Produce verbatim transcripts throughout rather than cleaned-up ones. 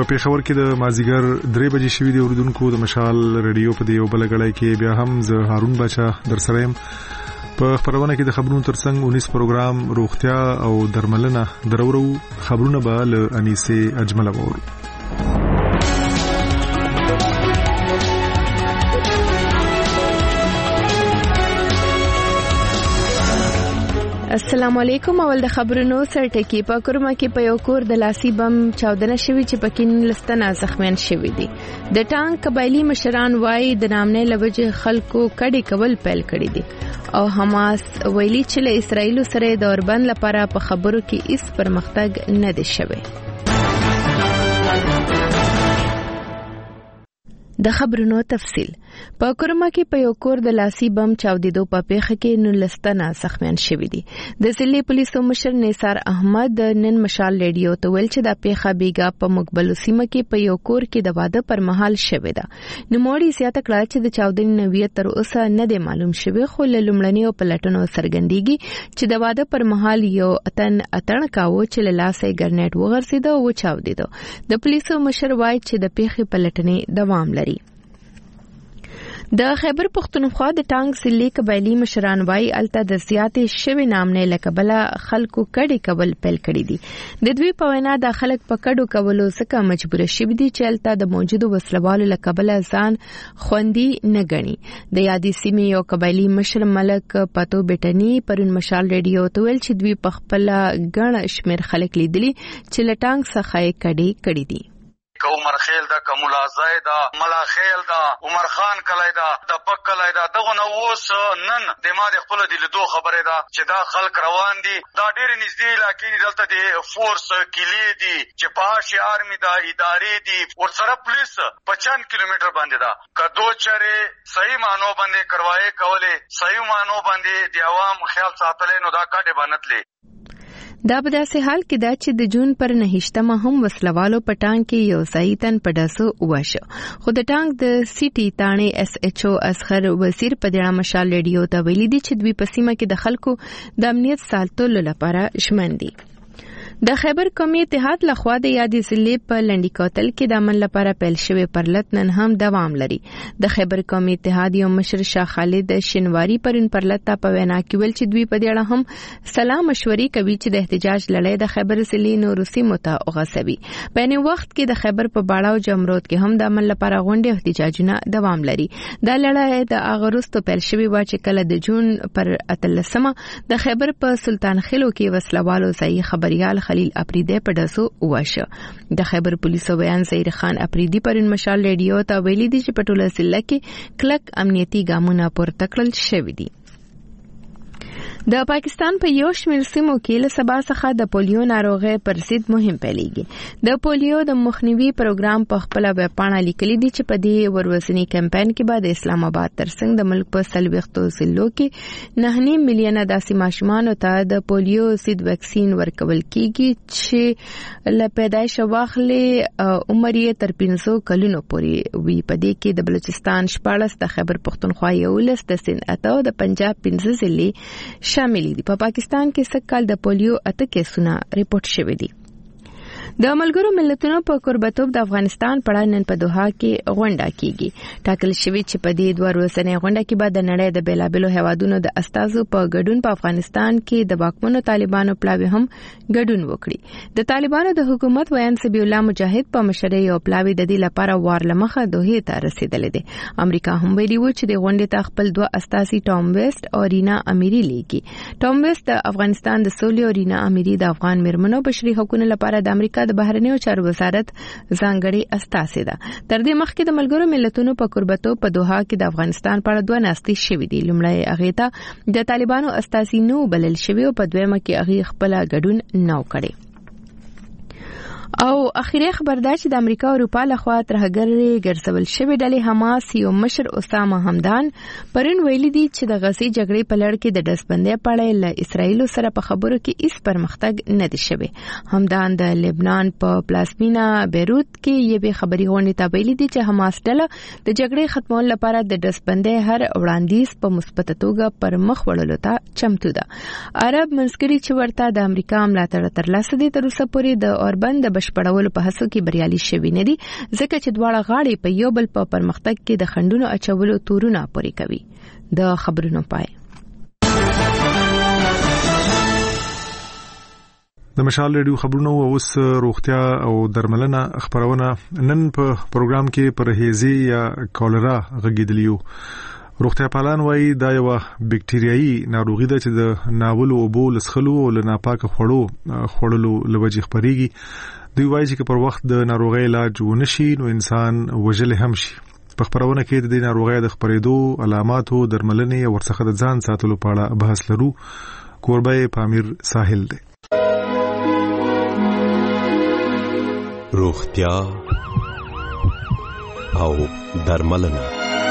په پیښور کې د مازیګر درې بجې شوې د اوریدونکو د مشال رادیو په دیو بلګړای کې بیا هم زه هارون بچا در سره يم. په خبرونه کې د خبرونو ترڅنګ اونیس پروګرام روغتیا او درملنه درورو خبرونه به له انیسه اجمل وورو. السلام علیکم. اول د خبرونو سرټکی په کورما کې په یو کور د لاسي بم چاودنه شوې چې پکې لستنه زخمیان شوې دي. د ټانک قبایلی مشران وایي د نامنه لوجه خلکو کډي کول پیل کړی دي او حماس ویلي چې له اسرایل سره د اوربند لپاره په خبرو کې هیڅ پرمختګ نه دی شوی. د خبرونو تفصیل. په کورما کې په یو کور د لاسي بم چاودیدو په پیښه کې نو لستنه زخمیان شوي دي. د ضلع پولیسو مشر نثار احمد نن مشال رادیو ته ویل چې د پیښه بیګا په مقبلو سیمه کې په یو کور کې د واده پر مهال شوې ده. نو موړي زیاته کړه چې د چاودنې نوې تر اوسه نه دی معلوم شوی، خو له لومړنیو پلټنو څرګندېږي چې د واده پر مهال یو اتن اتن کاوه چې له لاسه ګرنیټ وغورځید او چاودیدو. د پولیسو مشر وایي چې د پیښې پلټنې دوام لري. د خیبر پختونخوا د ټانک ضلع قبایلی مشران وایي الته د زیاتې شوی نامنه لکبله خلکو کډي کول پیل کړی دي. د دوی په وینا د خلک په کډو کولو څخه مجبور شوي دي چې الته د موجودو وسلوالو لکبله ځان خوندي نه ګڼي. د یادې سیمې یو قبایلی مشر ملک پتو بیٹنی پرون مشال رادیو ته ویل چې دوی په خپل ګڼ شمیر خلک لیدلي چې له ټانک څخه کډي کړي دي. عمر خیل دا کمولا زاید دا ملا خیل دا عمر خان کلای دا د پک کلای دا دغه نو اوس نن د ما د خپل د لیدو خبره ده چې دا خلک روان دي. دا ډېر نږدې علاقې دي، دلته د فورس کلی دي چې پاشي آرمي دا ادارې دي ور سره پولیس پچاس کیلومتر باندې دا کدو چره صحیح مانو باندې کروائے کوله صحیح مانو باندې د عوام خیال ساتلې نو دا کاټه باندې. دا په داسې حال کې دا چې د جون پر نهشتمه هم وسلوالو په ټانک کې یو ځایتن په داسو وشو، خو د ټانک د سیټي تانه اس ایچ او اسخر وزیر په دغه مشال رادیو ته ویلي دي چې دوی په سیمه کې د خلکو د امنیت ساتلو لپاره ژمن دي. د خیبر قومي اتحاد لخوا د یادې ضلع په لنډی کوتل کې د امن لپاره پیل شوی پرلط نن هم دوام لري. د خیبر قومي اتحاد یو مشر شاه خالد شنواری پرون پرلط په وینا کې ویل چې دوی په دې اړه هم سلام مشورې کوي چې د احتجاج لړۍ د خیبر ضلع نورسي متوغسوي. په نوي وخت کې د خیبر په باړه او جمرود کې هم د امن لپاره غونډې احتجاجونه دوام لري. دا لړۍ د اغوستو پیل شوی و چې کله د جون پر اتلسمه د خیبر په سلطان خیلو کې وسلوالو ځای خبريال خلیل اپریدی په داسو واشه. د خیبر پولیسو بیان زهیر خان اپریدی پرون مشال رادیو ته ویلي دي چې په ټوله ضلع کې کلک امنیتي ګامونه پورته کړل شوي دي. د پاکستان په یو شمېر سیمو کې له سبا څخه د پولیو ناروغي پر ضد مهم پیلېږي. د پولیو د مخنیوي پروګرام په خپل ویب پاڼه لیکلي دي چې په دې ورځنی کمپاین کې بعد اسلام آباد ترڅنګ د ملک په سلويختو ضلعو کې نه نه میلیونه داسې ماشومان ته د پولیو ضد ویکسین ورکول کیږي چې له پیدایش واخلې عمر یې تر پنځه کلونو پورې وي. په دې کې د بلوچستان شپاړس، د خیبر پختونخوا یولس، د سند اته او د پنجاب پنځه ضلع شامل دي. په پاکستان کې سکهال د پولیو اته کیسونه ریپورت شوي دي. د ملګرو ملتونو په قربتوب د افغانستان په اړه نن په دوحه کې غونډه کیږي. ټاکل شوی چې په دې دوه ورځې غونډه کې به د نړۍ د بیلابېلو هیوادونو د استازو په ګډون په افغانستان کې د واکمنو طالبانو پلاوی هم ګډون وکړي. د طالبانو د حکومت ویان سبی الله مجاهد په مشرۍ یو پلاوی د دې لپاره وار لمخه دوحه ته رسیدلې ده. امریکا هم ویلي و چې د غونډې ته خپل دوه استازي ټام ویسټ او رینا امیری لیږي. ټام ویسټ د افغانستان د سولې او رینا امیری د افغان مرمنو بشري حقوقو لپاره د امریکا د بهرنیو چارو وزارت ځانګړي استازي ده. تر دې مخکې د ملګرو ملتونو په قربتو په دوحه کې د افغانستان په اړه دوه ناستې شوې دي. لومړی هغه ته د طالبانو استازي نو بلل شوی او په دویمه کې هغه خپل ګډون نو کړی. او اخیری خبر دا چې د امریکا او اروپا لخوا ترهګري ګرځول شوی ډلې حماس یو مشر اسامه حمدان پرون ویلي دي چې د غزي جګړې په لړ کې د دسبندۍ په اړه له اسرایل سره په خبرو کې هیڅ پرمختګ نه دی شوی. حمدان د لبنان په پلازمینا بیروت کې یوه خبري غونډه ته ویلي دي چې حماس ډله د جګړې ختمولو لپاره د دسبندۍ هر وړاندیز په مثبت توګه پر مخ وړلو ته چمتو ده. عرب منځګړي چې ورته د امریکا ملاتړ ترلاسه دي تر اوسه پورې د اوربند بشپړولو په هڅو کې بریالي شوي نه دي ځکه چې دواړه غاړې په یو بل په پرمختګ کې د خنډونو اچولو تورونه پوري کوي. د خبرونو پای. د مشال ریډیو خبرونو اوس روغتیا او درملنه خبرونه نن په پروګرام کې پرهیزي یا کولرا غږیدلیو. روغتیا پالان وایي دا یو بکټریايي ناروغي ده چې د ناول او بو لسخلو او لناپاک خوړو خوړلو لوجې خبريږي. دوی وایي چې پر وخت د ناروغي علاج ونشي نو انسان وجل هم شي. په خبرونه کې د دې ناروغي د خبرېدو علاماتو درملنې او ورڅخه د ځان ساتلو په اړه بحث لرو. کوربه پامیر ساحل دی. روغتیا او درملنه.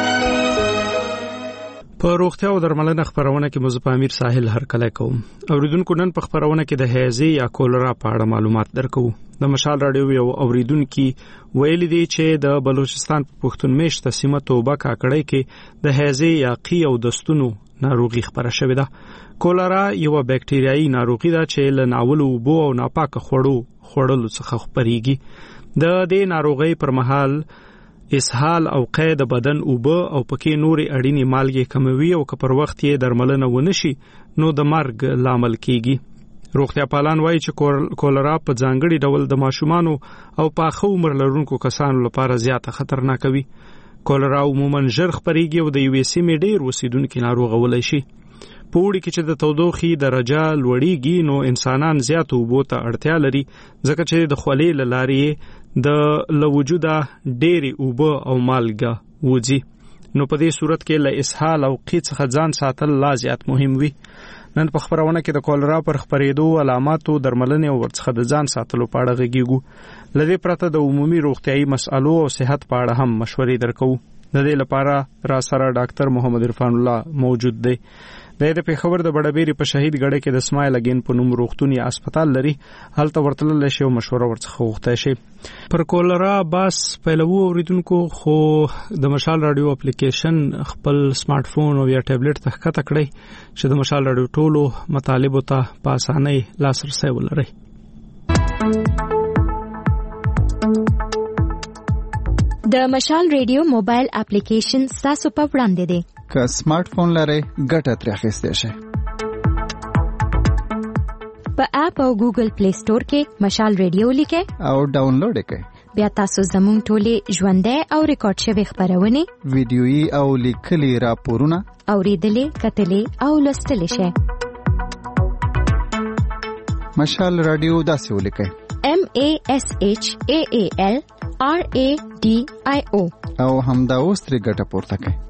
په روغتیا او درملنه خبرونه کې مزه پامیر ساحل هر کله کوم. اوریدونکو نن په خبرونه کې د هیزي یا کولرا په اړه معلومات درکو. د مشال رادیو یو اوریدونکو ویل دي چې د بلوچستان په پښتون میشته سیمه توبه کاکړی کې د هیزي یا قی او دستونو ناروغي خبره شوې ده. کولرا یو بکټریايي ناروغي ده چې له ناول او بو او ناپاک خوړو خوړلو څخه خپريږي. د دې ناروغي پر مهال اسهال او قید بدن اوبه او پکې نوري اړینی مالګې کموي او که پر وخت یې درملنه ونشي نو د مرګ لامل کیږي. روغتیا پالان وایي چې کولرا په ځانګړي ډول د ماشومانو او پاخه عمر لرونکو کسانو لپاره زیاته خطرناک وي. کولرا عموما ژر خپريږي او د یو سیمې ډیر اوسیدونکو ناروغ ولای شي. پوړی کې چې د تودوخي درجه لوړیږي نو انسانان زیات اوبو ته اړتیا لري ځکه چې د خولې لارې د لوجوده ډېری اوبه او مالګه وځي. نو په دې صورت کې له اسهال او قی څخه ځان ساتل لا زیات مهم وي. نن په خبرونه کې د کولرا پر خبرېدو علاماتو درملنې او ورڅخه د ځان ساتلو په اړه غږیږو. لدې پرته د عمومي روغتيایي مسالو او صحت په اړه هم مشورې درکو. د دې لپاره را سره ډاکټر محمد عرفان الله موجود دی. د دې په خبر د بډبيري په شهید غړې کې د اسماعیل اگین په نوم روغتونی هسپتال لري. هلته ورتلل شي او مشوره ورڅخه وغوښته شي. پر کولرا باس پهلوو اوریدونکو خو د مشال رادیو اپلیکیشن خپل سمارټ فون او یا ټابلیټ ته ښکته کړئ چې د مشال رادیو ټولو مطالبو ته په اسانۍ لاسرسي ولرئ. د مشال رادیو موبایل اپلیکیشن تاسو په وړاندې دی. که سمارټ فون لرئ ګټه ترې اخیستی شئ. په اپ او ګوګل پلی سٹور کې مشال رادیو لیکئ او ډاونلوډ کړئ. بیا تاسو زموږ ټولې ژوندۍ او ریکارډ شوی خبرونه ویډیويي او لیکلي راپورونه اوریدلې کتلې او لوستلې شئ. مشال رادیو داسې ولیکئ: M A S H A A L R A D I O او همدا اوس ترې ګټه پورته کړئ.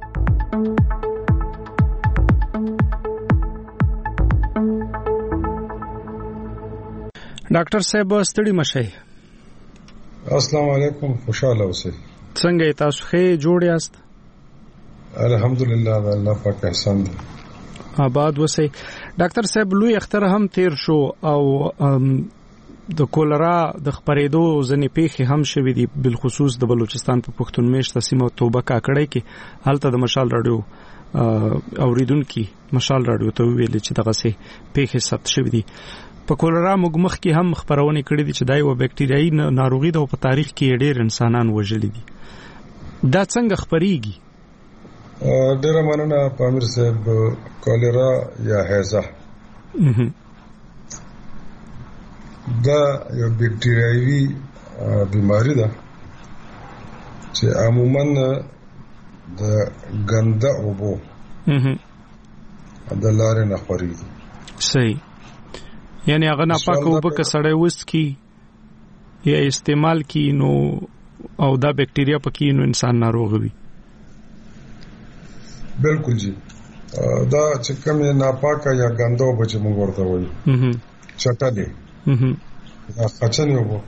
ډاکټر صاحب ستړي مشه. السلام علیکم، خوشاله اوسئ. څنګه تاسو ښه جوړ یاست؟ الحمدلله الله پاک احسان دی. آباد اوسئ. ډاکټر صاحب لوی اختر هم تیر شو او د کولرا د خبرېدو ځنې پیښې هم شوې دي، بالخصوص د بلوچستان په پښتون میشته سیمه توبه کاکړی کې. هلته د مشال رادیو اوریدونکو مشال رادیو ته ویل چې دغه سي پیښې ثبت شوې دي. په کولرا موږ مخکې هم خبرونه کړې دي چې دا یو بکټریايي ناروغي ده او په تاریخ کې ډېر انسانان وژلي دي. دا څنګه خبريږي؟ ډېر مننه پامیر صاحب. کولرا یا هیزه دا یو بکټریايي بیماری ده چې عموما د ګنده اوبو د لارې نه خوريږي. صحیح. یعنی هغه ناپاک اوبه که سړی وڅکي یا استعمال کی نو او دا بکټریا پکې نو انسان ناروغ وي. بالکل جی. دا چې کوم ناپاکه یا ګنده اوبه چې موږ ورته وایو چټه دي دا خچنې اوبه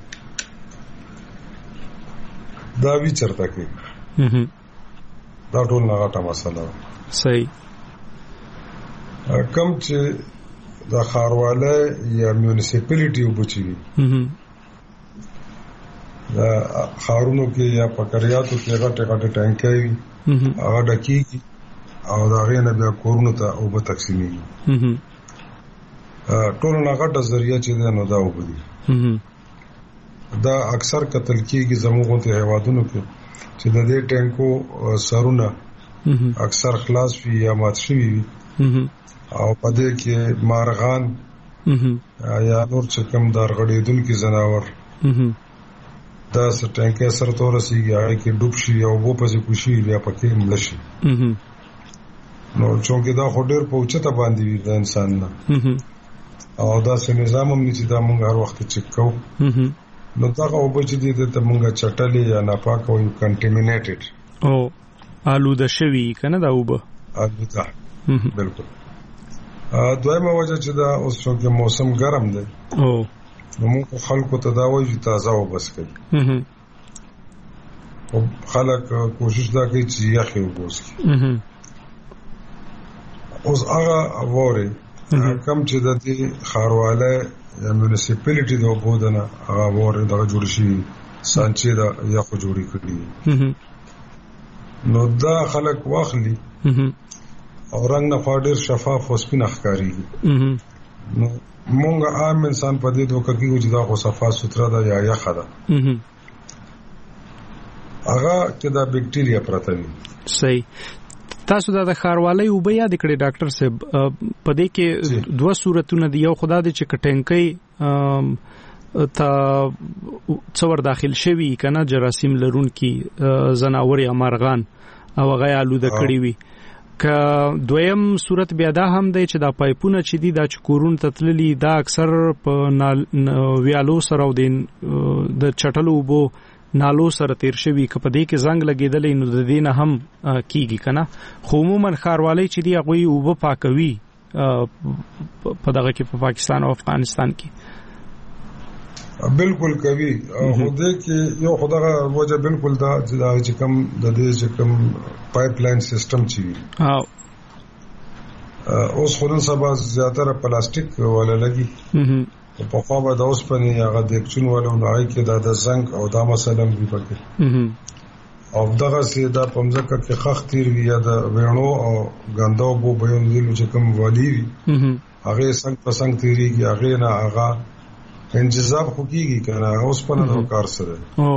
دا وی چرته کې دا ټول نه غټه مسله. صحیح. کم چې د خارواله یا میونسپیلیټي وبچوي دا خارونو کې یا پکریاتو کې غټه غټه ټانکي وي هغه ډکیږي او دا غینه بیا کورونو ته او به تقسیمېږي. ټول نه غټه ذریعہ چې ده نو دا وبدي. دا اکثر قتل کیږي زموږ ته هیوادونو کې چې د دې ټانکو سرونه اکثر خلاص وي یا مات شوي وي او په دې کې مارغان یا نور چې کوم درغړېدونکي ځناور دا ټانکي سره تورسيږي هغه کې ډوب شي او وو په ځکه خوشي بیا پکې مړ شي نو چې دا خډر په اوچته باندې وي د انسان نه او دا سه نظام هم چې دا مونږ هر وخت چک کوو نو دا او به چې دې ته مونږه چټلې یا ناپاک او کنټامینیټډ او آلوده شوی کنه دا وبه آلوده بالکل دویمه وجه چې دا اوس چې موسم ګرم دی او نو موږ خلکو ته دا وایي چې تازه وبس کوي او خلک کوشش دا کوي چې یخي وبوس کوي اوس هغه وره کم چې د دې خارواله یا میونسپیلیټي د وبودنه هغه وره دغه جوړ شي سانچې دا یا خو جوړی کړی نو دا خلک واخلي او رنگ نه فاډر شفاف او سپین ښکاریږي نو مونږ عام انسان په دې دوکه کې چې دا خو صفا سوتره ده یا یخه ده هغه چې دا بکټیریا پراته دي صحیح تاسو دا د خاروالۍ او بیا د کړي ډاکټر صاحب په دې کې دوه صورتونه دي یو خدا دې چې کټنګي ته څور داخل شوی کنه جراثیم لرون کی زناور یا مارغان او غیا آلوده کړی وي که دویم صورت بیا دا هم دی چې دا پایپونه چې دي دا چکورون تتللی دا اکثر په ویالو سره او د چټلو وبو نالو سره تیر شوی که په دې کې زنګ لګیدلې نو د دې نه هم کیږي کنه خو عموما خاروالۍ چې دی هغه وبو پاکوي په دغه کې په پاکستان او افغانستان کې بالکل کوي خو دې کې یو خدغه وجه بالکل دا چې کوم د دې چې کوم پایپ لاین سیستم چي او اوس خورن سبا زیاتره پلاستیک ولا لګي په خوا به د اوس پني هغه د اکچون ولو نه کې دا د زنګ او دا مثلا دی پکې او دغه سي دا پمځکه کې خخ تیر وی یا د وینو او غندو بو بهون دی چې کوم والی وي هغه څنګه پسنګ تیریږي هغه نه هغه انجذاب خوږي کنه اوس په نو کار سره او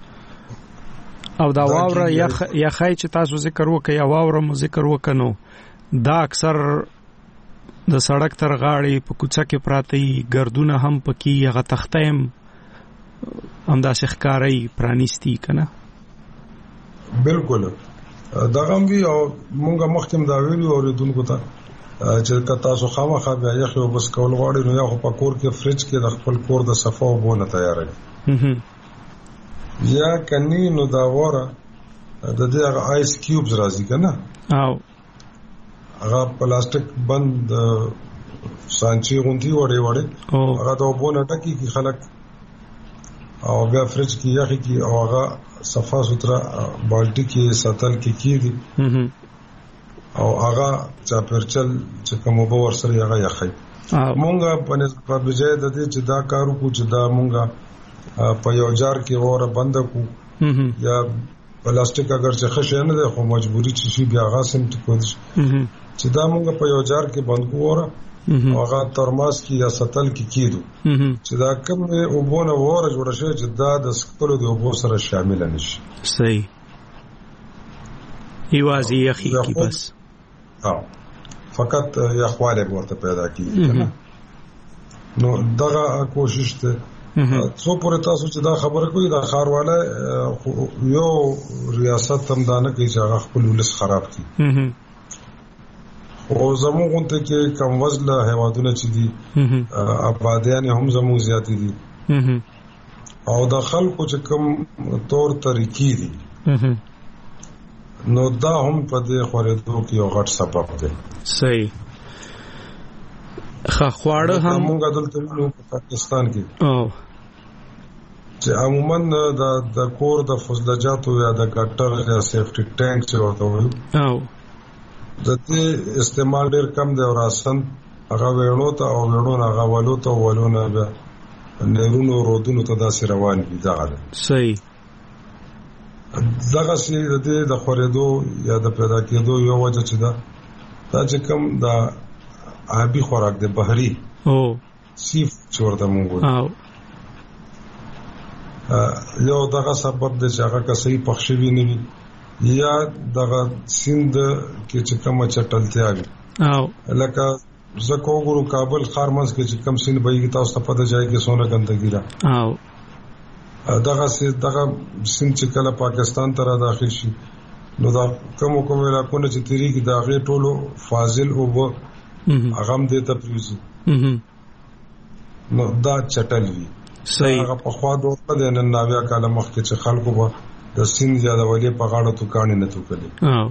او دا واوره یا یا خای چې تاسو ذکر وکي یا واوره مو ذکر وکنو دا اکثر د سړک تر غاړې په کوڅه کې پراته ګردونه هم پکې هغه تختیم انداز ښکاری پرانیستی کنه بالکل دا غم وی او مونږه مخکې دا ویلو اوریدونکو ته چې تاسو خامخا بیا یې خو بس کول غواړي نو یا خو په کور کې فریج کې د خپل کور د صفا او بونه تیارې یا کني نو دا وره د دې هغه آیس کیوبز راځي کنه او هغه پلاستیک بند سانچي غونډي وړي وړي هغه د بونه ټکی کې خلک او بیا فریج کې یخي کې او هغه صفا سوتره بالټي کې ساتل کې کیږي او هغه چا پرچل چې کوم به ورسره هغه یخي مونږه په نسبت بجای د دې چې دا کارو کو چې دا مونږه په یو جار کې وره بند کو یا پلاستیک اگر چې خشه نه ده خو مجبوری چې شي بیا غاسم ټکو چې دا مونږه په یو جار کې بند کو وره هغه ترماس کې یا ساتل کې کیدو چې دا کوم وبونه وره جوړ شي چې دا د سکلو د وبو سره شامل نشي صحیح ایوازي یخی کی بس ها فقط یخواله ورته پیدا کیږي نو دغه کوشش ته څو پورې تاسو چې دا خبره کوي دا خارواله یو ریاست هم دانه کوي چې هغه خپل ولس خراب کړي او زموږ ته کې کم وزله هوادونه چې دي آبادیان هم زموږ زیات دي او د خلکو چې کم تور طریقې دي نو دا هم په دې خورېدو کې یو غټ سبب دی صحیح خا خواړه هم موږ دلته په پاکستان کې او چې عموما د د کور د فضلجاتو یا د ګټر یا سیفټي ټانک چې ورته وایي او د دې استعمال ډېر کم دی او راسن هغه وینو ته او وینو هغه ولو ته ولونه بیا نهرونو رودونو ته داسې روان دي دا صحیح دغه شی د دې د خورېدو یا د پیدا کېدو یو وجه چې دا دا چې کوم دا آبی خوراک د بحري او سیف چورته مونږ او یو دغه سبب د چې هغه کسي پخښوي نه وي یا دغه سیند کې چې کومه چټلتیا وي او لکه زکه وګورو کابل خارمنس کې چې کم سیند بهي تاسو ته پته ځای کې سونه ګندګي را او دغه سي دغه سیند چې کله پاکستان ته را داخل شي نو دا کوم کوم علاقونه چې تیری کې داغه ټولو فاضل او هغه هم دې ته پریزي نو دا چټل وي صحیح هغه په خوا دوه د نن ناویا کاله مخکې چې خلکو به د سین زیاده ولې په غاړه تو کاني نه تو کړي او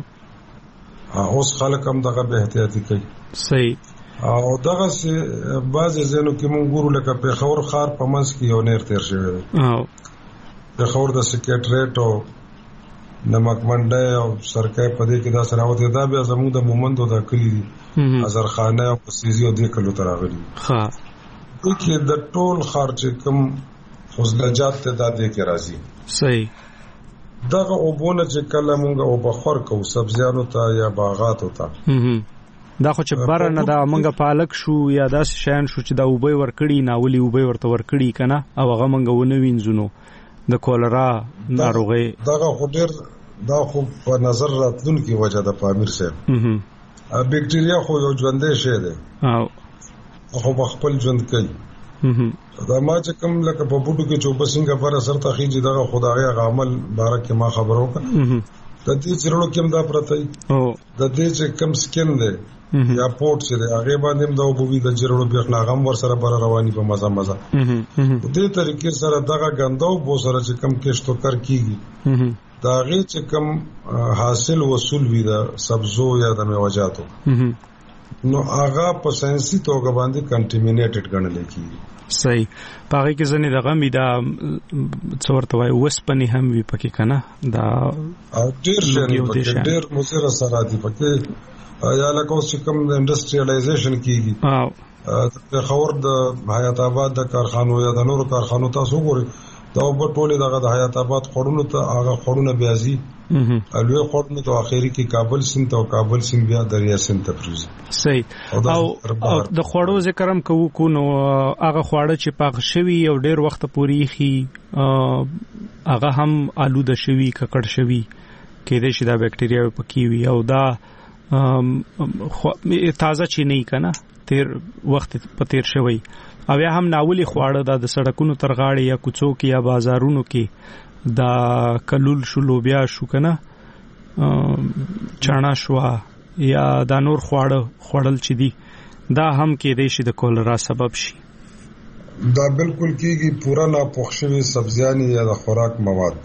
اوس خلک هم دغه به احتیاطي کوي صحیح او دغه سي بعض زینو کې مونږ ګورو لکه په خور خار په منځ کې یو نیر تیر شوی دی او په خور د سکریټریټ او نمک منډه او سرکای په دې کې دا سراوت دا بیا زموږ د مومندو د کلی دي ازرخانه او سيزي او دې کلو تراغلي ها کې د ټول خرچ کم فضلجات ته د دې کې راځي صحیح دغه وبونه چې کله مونږ او بخور کو سبزیانو ته یا باغات ته دا خو چې بار نه دا مونږه پالک شو یا داس شین شو چې دا وبې ورکړي ناولي وبې ورته ورکړي کنه او هغه مونږ ونه وینځونو د کولرا ناروغي دغه خو ډیر دا خو په نظر راتلونکي وجه د پامیر سره ا بکټریا خو یو ژوندې شی دی او خو خپل ژوند کوي دا ما چې کوم لکه په بوټو کې چوبسنګ پر اثر ته خيږي دغه خدای عمل بارک ما خبرو کا د دې چرلو کوم دا پرته او د دې چې کوم سکین دی یا پورت چې هغه باندې د وبوي د جرړو بیا غم ور سره بر رواني په مزه مزه دې طریقې سره دغه غندو بو سره چې کم کېشتو کر کیږي دا غي چې کم حاصل وصول وي د سبزو یا د میوهجاتو نو هغه په ساينسي توګه باندې کنټامینیټډ ګڼل کیږي صحیح پاره کې ځنې دغه می دا څورته وای وسپنی هم وی پکې کنه دا ډیر شي ډیر مصر سره دي پکې یا لکه اوس کوم انډستریالایزیشن کیږي او د خور د حیات آباد د کارخانو یا د نورو کارخانو تاسو ګورئ دا په ټوله دغه د حیات آباد خورونو ته هغه خورونه بیازي الوی خورونه ته اخیری کې کابل سیند او کابل سیند بیا دریا سیند ته پریزي صحیح او د خوړو ذکر هم کوو کو نو هغه خواړه چې پاک شوی او ډیر وخت پوري خي هغه هم آلوده شوی ککړ شوی کېدې شي دا بکټریا پکې وي او دا تازه چي نه کنه تیر وخت په تیر شوی او یا هم ناولي خواړه د سړکونو تر غاړې یا کوڅو کې یا بازارونو کې دا کلول شو لوبیا شو کنه چانا شو یا دا نور خواړه خړل چي دي دا هم کې دی شي د کولرا سبب شي دا بالکل کېږي پورا نه پوښوي سبزياني یا د خوراک مواد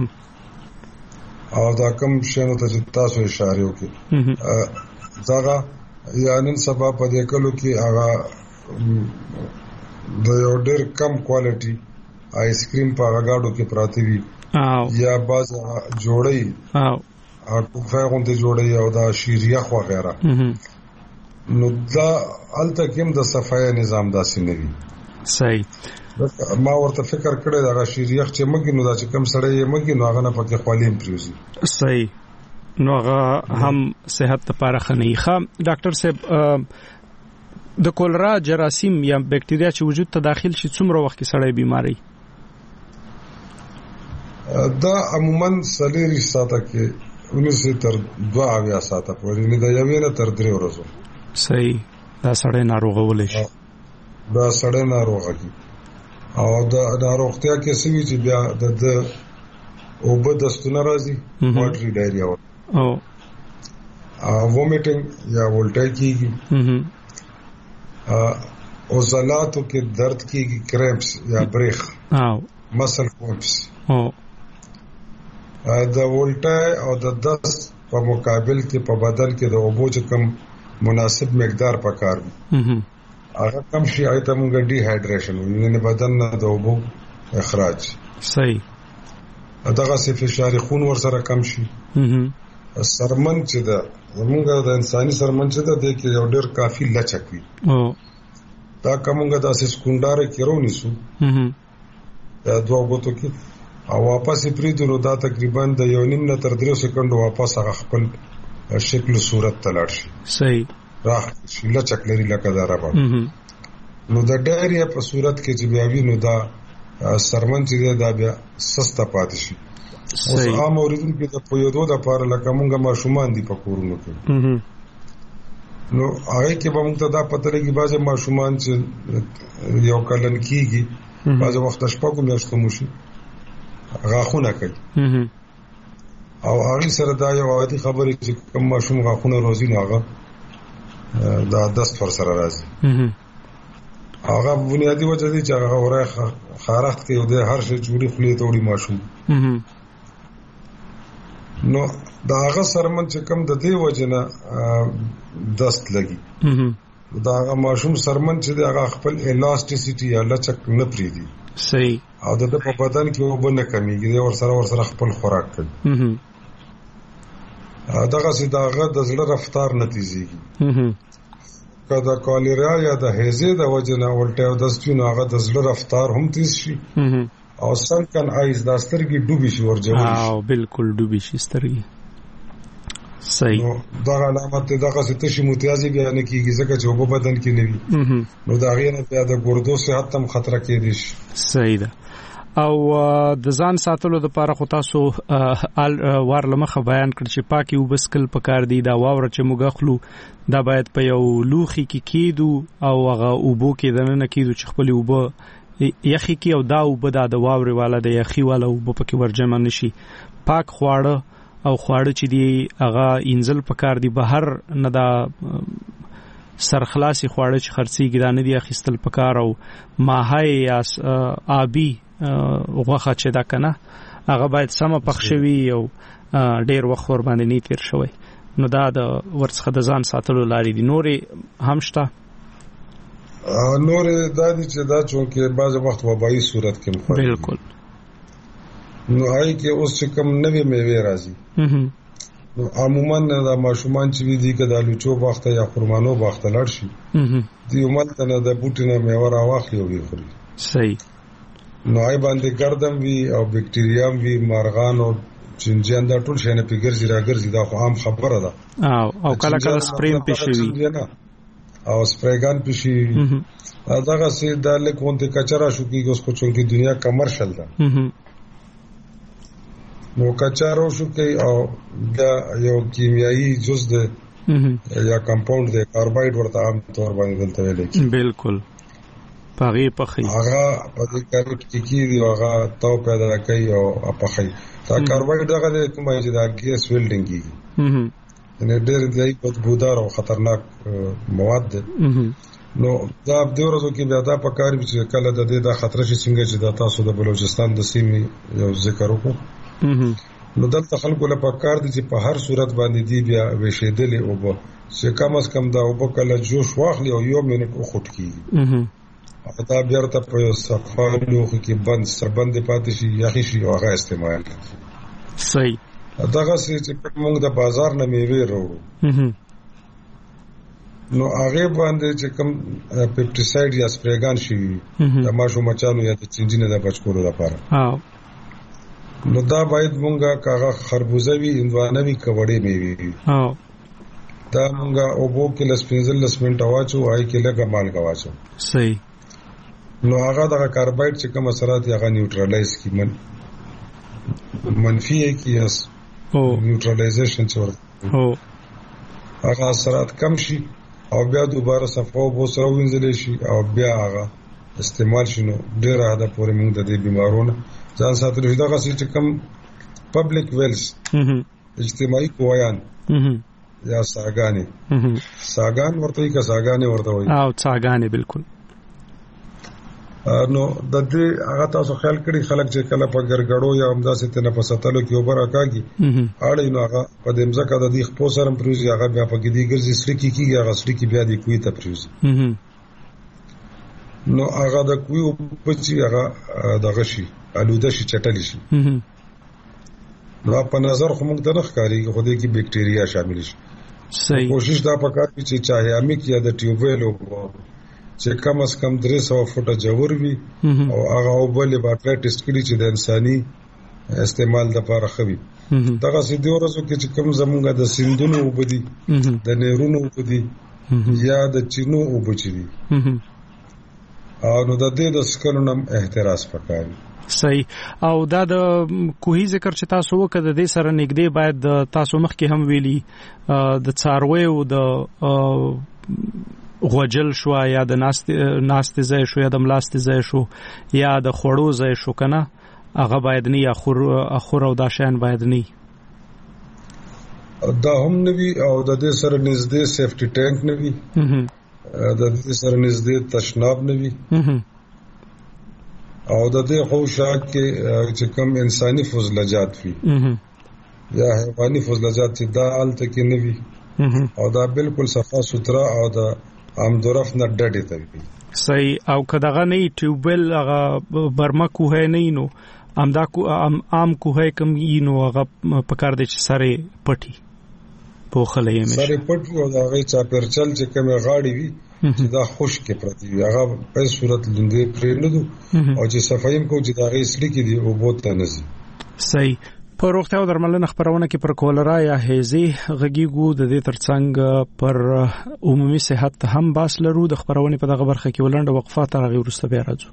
او دا کوم شنو ته تاسو اشاره وکړي دا یا نن سبا په دې کلو کې هغه د یو ډېر کم کوالټي آیس کریم په غاډو کې پراته وي یا باز جوړي او او په غونډه جوړي او دا شیریه خو غیره نو دا الته کوم د صفای نظام داسې نه وي صحیح ما ورته فکر کړی دا شیریه چې مګي نو دا چې کم سړی مګي نو هغه نه پکې خالیم پریوزي صحیح نو هغه هم صحت لپاره خنۍ ښه ډاکټر صاحب د کولرا جراثیم یا بکټریا چې وجود ته داخل شي څومره وخت کې سړی بیماری دا عموما سلیری ساته کې ونیسه تر دوه اویا ساته پورې نه دا یوې نه تر درې ورځې صحیح دا سړی ناروغول شي دا سړی ناروغ کی او دا ناروغتیا کې سوي چې بیا د او بدستونه راځي واټري ډایریا او وومیټینګ یا ولټای کیږي او زلاتو کې درد کیږي کرمپس یا بریخ او مسل کریمپس او دا ولټای او د دست په مقابل کې په بدن کې د اوبو چې کم مناسب مقدار پکار وي هغه کم شي ایته موږ ډي هایډریشن ویني بدن نه د اوبو اخراج صحیح دغه سي فشار خون ور سره کم شي سرمن چې دا موږ د انساني سرمن چې دا د کې یو ډېر کافي لچک وي او دا کومه د سکنداري کېرونی سو دا دوه غوتو کې او واپس پریدو نو دا تقریبا د یو نیم نه تر درې سکندو واپس هغه خپل شکل صورت تلاړ شي صحیح راح لچک لري لکه دا را باندې نو د ډایریا په صورت کې چې بیا وینو دا سرمن چې دا بیا سسته پاتې شي. اوس عام اوریدونکو د پویدو د لپاره لکه مونږه ماشومان دي په کورونو کې، نو هغه کې به مونږ ته دا پته لګي بعضې ماشومان چې یو کلن کېږي بعضې وخت شپږو میاشتو مو شي غاښونه کوي، او هغې سره دا یو عادي خبرې چې کوم ماشوم غاښونه روزي نو هغه دا دست ورسره راځي. هغه بنیادي وجه دی چې هغه وری خارښت کوي او د هر شی چوري خولې ته وړي ماشوم. نو دا هغه سرمن چې کوم د دې وجه نه دست لګي، دا هغه ماشوم سرمن چې هغه خپل الاستیسیټي یا لچک نه پریدي صحیح، او د په بدن کې اوبه نه کمیږي، دی ورسره ورسره خپل خوراک کوي. دغه سي داغه د زړه رفتار نتیجېږي. کله کالریا یا د هیزې د وجه نه ولټه او دستونه هغه د زړه رفتار هم تیز شي او سنکن آیز د سترګې ډوبي شي ورجوي شي. او بالکل ډوبي شي سترګې. صحیح. دا علامت دغه ستې شي متیازي بیا نه کیږي ځکه چې وګ بدن کې نه وي، نو دا غي نه بیا د ګردو صحت هم خطر کې دي. صحیح ده. او د ځان ساتلو لپاره خو تاسو وار لمخه بیان کړ چې پاکي وبسکل پکار دی، دا واور چې موږ خلو دا باید په یو لوخي کې کېدو او هغه اوبو کې دنه کېدو چې خپل اوبه یخي کې او دا اوبه د واوري والا د یخي والا اوبه پکې ورجمع نشي. پاک خواړه او خواړه چې دی هغه انزل پکار دی، بهر نه دا سرخلاصي خواړه چې خرڅيږي دا نه دی اخیستل پکار، او ماهي یا آبي غوخه چې دا کنه هغه باید سم پخښوي او ډیر وخت ور باندې نه تیر شوی. نو دا د ورڅخه د ځان ساتلو لارې دي. نورې هم شته؟ نورې دا دي چې دا چونکې بعض وخت وبایي صورت کې مخالف بالکل، نو هغه کې اوس چې کوم نوې میوې راځي، نو عموما دا ماشومان چې دي کې د لوچو وخت یا خرمانو وخت لړ شي دی عمر ته د بوټینه میوه راوخلي او خوري. صحیح. نو آی باندې ګردم وی او بکټیریا وی مارغان او چنجان دا ټول شنه پیګرځي راګرځي، دا خو عام خبره ده. او او کله کله سپریم پېښوي او سپریګان پېښي، داغه سي د لیکونته کچرا شو کیږي اوس خو چونکی دنیا کمرشل ده، نو کچارو شو کوي او دا یو کیمیاوي جز ده یا کمپاوند ده، کاربایډ ورته عام طور باندې دلته ویل کی. بالکل. پاغي پخې هغه په دې کاروت کې کیږي، هغه تو پیدا کوي او پخې. دا کاربایډ دغه کومه چې دا ګیس ویلډینګ کیږي، یعنی ډېر ځای په بودار او خطرناک مواد ده. نو دا د ورځو کې بیا دا په کار چې کله د دې د خطر شي څنګه چې د تاسو د بلوچستان د سیمې یو ذکر وکړو، نو دلته خلکو له پکار دي چې په هر صورت باندې دی بیا وشیدلې او به چې کم از کم دا او به کله جوش واخلي او یو منټ وخت کیږي، دا بیا ته په صفالو کې بند سربند پاتې شي یخي شي او هغه استعمال. صحیح. دغه چې موږ د بازار نه میوه وروړو، نو هغه باندې چې کوم پیپټیساید یا سپریګان شي د ماشو مچانو یا د چنجینه د بچکولو لپاره، نو دا باید مونږه کاغه خربوزه وی اندوانه وی کوړې میوي، دا مونږه اوبو کې لسپینزل لسمنټ واچو آی کې لګه مال غواچو. صحیح. نو هغه د کاربایډ چې کوم اثرات یې هغه نیوټرالایز کی من منفي کې اس او نیوټرالایزیشن چور او هغه اثرات کم شي او بیا دوباره صفو بو سره وینځل شي او بیا هغه استعمال شنو ډیر هدا پورې موږ د دې بیمارونو ځان ساتلو. دا غسی چې کوم پبلک ویلز اجتماعي قوایان یا ساګانی ساګان ورته کا ساګانی ورته وایي او ساګانی بالکل. نو د دې هغه تاسو خیال کړی خلک چې کله په ګرګړو یا امداسې ته نه پساتلو کې اوپر راکاږي اړې نو هغه په دې مزه کې د دې خپل سره پروزي هغه بیا په کې دی ګرځي سړي کې کیږي هغه سړي کې بیا دی کوی ته پروزي، نو هغه د کوی په چې هغه دغه شي الوده شي چټلی شي، نو په نظر خو موږ ته نه ښکاري خو دې کې بکټیریا شامل شي. صحیح. کوشش دا پکار چې چاهي امیک یا د ټیوبویل او چې کم از کم درې سوه فوټه جوړ وي او هغه اوبه لیبارټري ټیسټ کړي چې د انساني استعمال لپاره خوي. دغه سیدي ورځو کې چې کوم زمونږه د سیندونو اوبه دي د نهرونو اوبه دي یا د چینو اوبه چي دي او نو د دې د سکلو نم احتراز پکاري. صحیح. او دا د کوهي ذکر چې تاسو وکړه د دې سره نږدې باید تاسو مخکې هم ویلي د څاروي او د غوجل شو یا د ناست ناست ځای شو یا د ملاست ځای شو یا د خوړو ځای شو کنه هغه باید نه یا خور اخور او دا شان باید نه دا هم نوي او د دې سره نږدې سیفټي ټانک نوي د دې سره نږدې تشناب نوي او د دې خوشاک کې چې کوم انساني فضلجات وي یا حیواني فضلجات چې دا الته کې نوي او دا بالکل صفا سوترا او دا عام درف نه ډډه ته وي. صحیح. او کداغه نه ټیوبل هغه برما کوه نه نو ام دا کو عام کوه کم یینو هغه پکار دي چې سره پټي په خلې مې سره پټي او دا غي چا پرچل چې کوم غاړي وي چې دا خشک پرتی وي هغه په صورت لندې پرې نه دو او چې صفایم کو چې دا غي سړي کې دی او بوت نه زی. صحیح. په روغتیا او درملنه خبرونه کې پر کولرا یا هیزي غږیګو د دې ترڅنګ پر عمومي صحت هم باس لرو. د خبرونه په دغه برخه کې ولنډه وقفه تر هغه وروسته بیا راځو.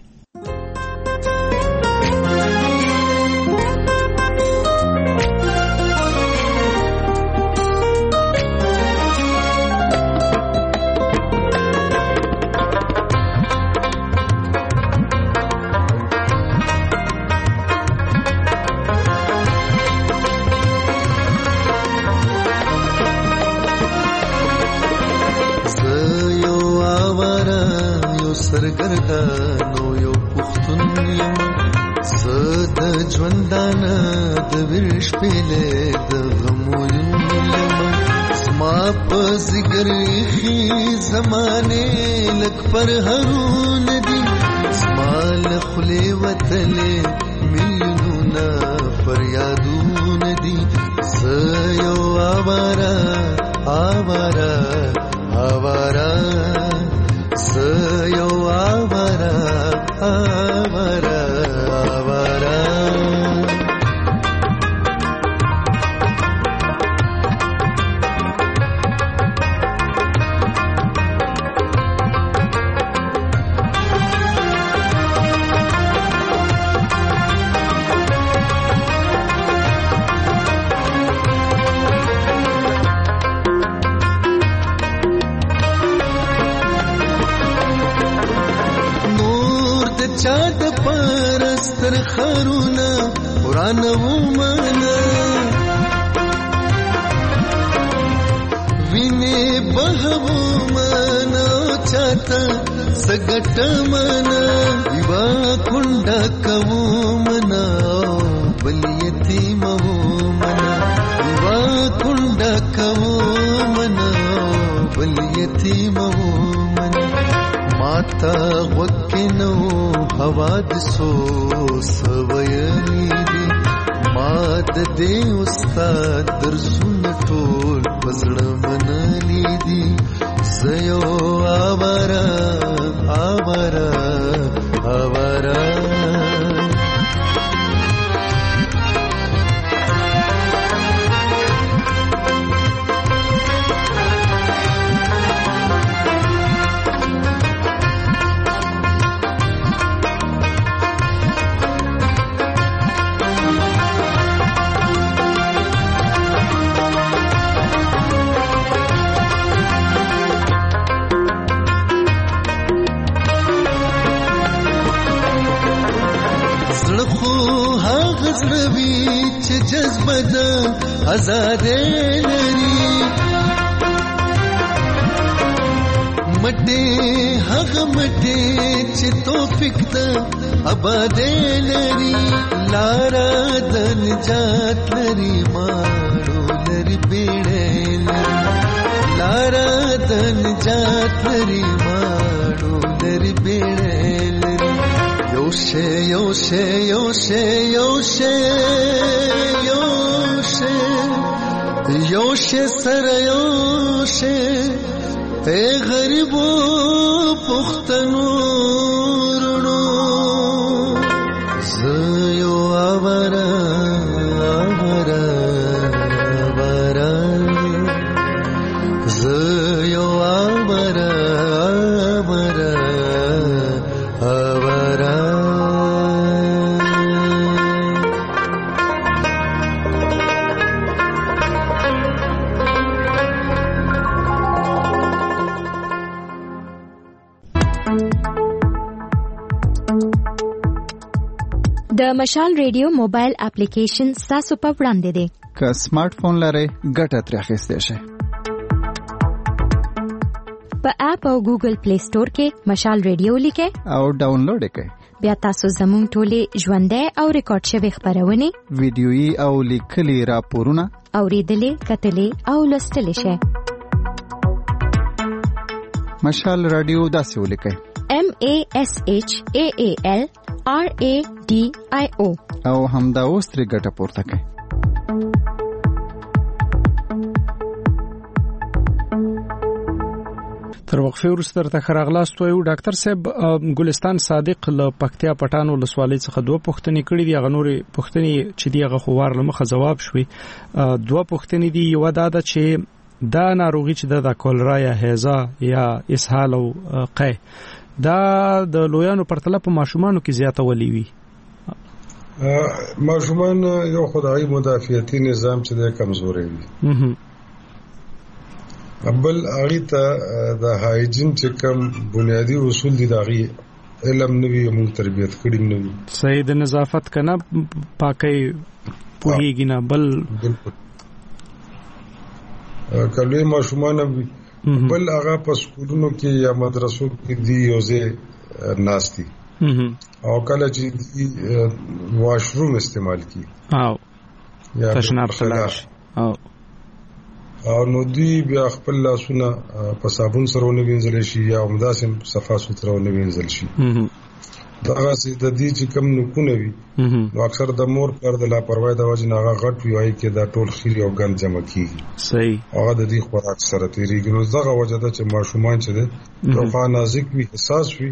سرګردانو یو پښتون یم زد ژوندانه د ورش پېلې د غمو یم زما په زګر خي زمانه لک پر هرون دي زما له خلې وتلې میلیونونه فریادونه دي زيو آوارا آوارا آوارا زيو آوارا آوارا آوارا چاد پرستر خرونا قرآن ومانا وینه بهو مانا چاتا سگٹ مانا ایوا کنڈا کو منا بلیتی مو منا ایوا کنڈا کو منا بلیتی مو منا ماتا وکنو حوادثو سویلی دی ماد دے استاد درسون ټول پزړه منلی دی زيو آوارا آوارا آوارا آزاد لري مټه هغه مټه چې توفیق ته آباد لري لارا د نجات لري ماړو لري بیړې لارا د نجات لري ماړو لري بیړې لري یوشه یوشه یوشه یوشه یوشه سر یوشه اے غریبو پختنو رونو زیو آوارا آوارا آوارا زیو آوارا آوارا د مشال ریډیو موبایل اپلیکیشن تاسو په وړاندې دی. که سمارټ فون لرئ ګټه ترې اخیستی شئ. په اپ او ګوګل پلی سٹور کې مشال ریډیو لیکئ او ډاونلوډ یې کړئ. بیا تاسو زموږ ټولې ژوندۍ او ریکارډ شوي خبرونه ویډیويي او لیکلي راپورونه اوریدلې کتلې او لوستلې شئ. مشال رادیو داسې ولیکئ: M A S H A A L R A D I O او همدا اوس ترې ګټه پورته کړئ. تر وقفه وروسته تر خراغلاست وایو ډاکټر صاحب ګلستان صادق له پکتیا پټان ولسوالۍ څخه دوه پوښتنې کړې دي. هغه نورې پوښتنې چې دی هغه خوار لمخه جواب شوي. دوه پوښتنې دي. یو دا ده چې دا ناروغي چې د کولرا یا هیزا یا اسهال او قی دا د لویانو پرتله په ماشومانو کې زیاته ولي وي. ماشومان یو خدای مدافعتي نظام چې د کمزوري وي. بل هغه ته د هایجین چې کوم بنیادی اصول دي دغه علم نوی موږ تربیت کړی نوی. صحیح د نظافت کنه پاکي پوهیږي نه بل کله ماشومان بل هغه په سکولونو کې یا مدرسو کې دی یوځه ناشتي او کله چې واشروم استعمال کی او یا تشناب تلاش او او نو دی بیا خپل لاسونه په صابون سره ونوینځل شي یا همداسې صفا سوتره ونوینځل شي. دا غاسي د دې چې کم نکونه وي نو اکثر د مور پر د لاپروايي د وجه نه هغه غټ وي چې دا ټول خیر او ګند جمع کیږي. صحیح. هغه د دې خوراک سره تیریږي. نو دغه وجه ده چې ماشومان چې ده په نازک وي حساس وي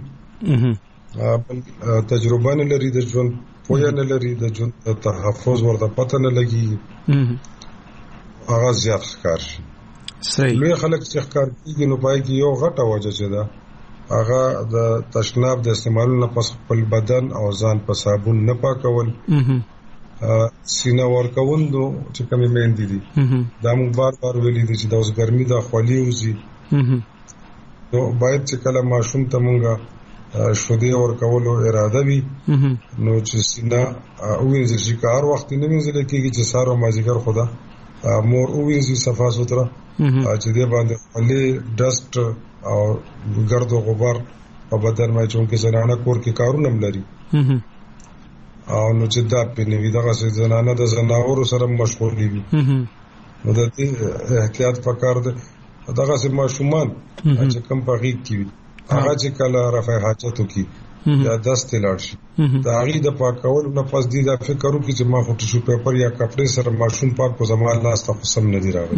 تجربه نه لري د ژوند پوهه نه لري د ژوند تحفظ ورته پته نه لګي هغه زیات ښکار شي. صحیح. لوی خلک چې ښکار کیږي نو پای کې یو غټه وجه چې ده هغه د تشناب د استعمالو نه پس خپل بدن او ځان په صابون نه پاکول سینه ورکول نو چې کومې مېندې دي دا موږ بار بار ویلي دي چې د اوس ګرمي د خولي وزي نو باید چې کله ماشوم ته مونږه شودې ورکول او اراده وي نو چې سینه وینځل شي کار وخت نه وینځل کېږي چې سارو مازیګر خدا مور وینځي صفا سوتره چې دې باندې خولي ډست او ګرد او غبار په بدن باندې چې زنانه کور کې کارونه ملري او نو چې دا په نوې دغه زنانه د زناورو سره مشغول دي نو د دې احتیاط پکار دی. دغه سم ماشومان چې کم پغې کیږي هغه چې کله رفع حاجتو کی یا دست لاړ شي دا هغه د پاکول نه پس دي دا فکر وکړي چې ما خو ټیشو پیپر یا کپڑے سره ماشوم پاک په زمان لاس ته قسم نه دی راغلی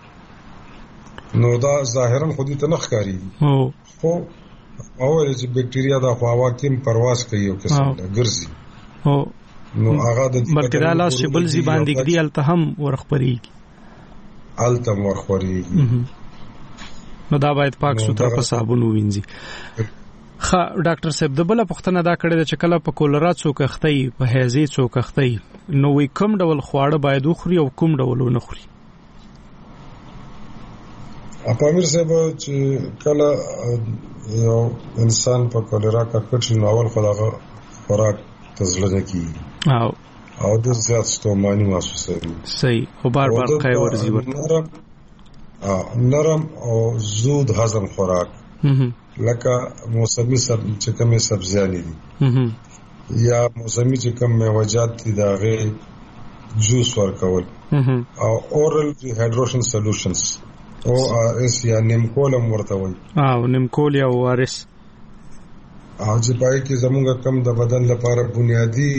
نو دا ظاهرا خودي ته نه ښکاری خو اول چې بکټریا د هوا کې پرواز کوي او کیسه ګرځي او نو هغه د بلکې دا لاس چې بل زی باندې کړي التهم ورخبريږي التهم ورخبريږي نو دا باید پاک سوتره په صابون ووینځي. خا ډاکټر صاحب د بل پختنه دا کړی چې کله په کولرا څوک اختی په هیزي څوک اختی نو وی کوم ډول خواړه باید وخوري او کوم ډول نه خوري. اپامیر صاحب چې کله یو انسان په کولرا کا کټ نو اول خدای خوراک تزلنه کی او او د زیات ستومانی محسوسه صحیح خو بار بار کای ورزي ورته نرم او زود هضم خوراک لکه موسمی سب چې کومه سبزیانې دي یا موسمی چې کوم میوه‌جات دي دا غي جوس ورکول او اورل هایدروشن سولوشنز او اس یا نیمکول ورته وي او نیمکول یا او ار اس او چې پای کې زموږ کم د بدن لپاره بنیادی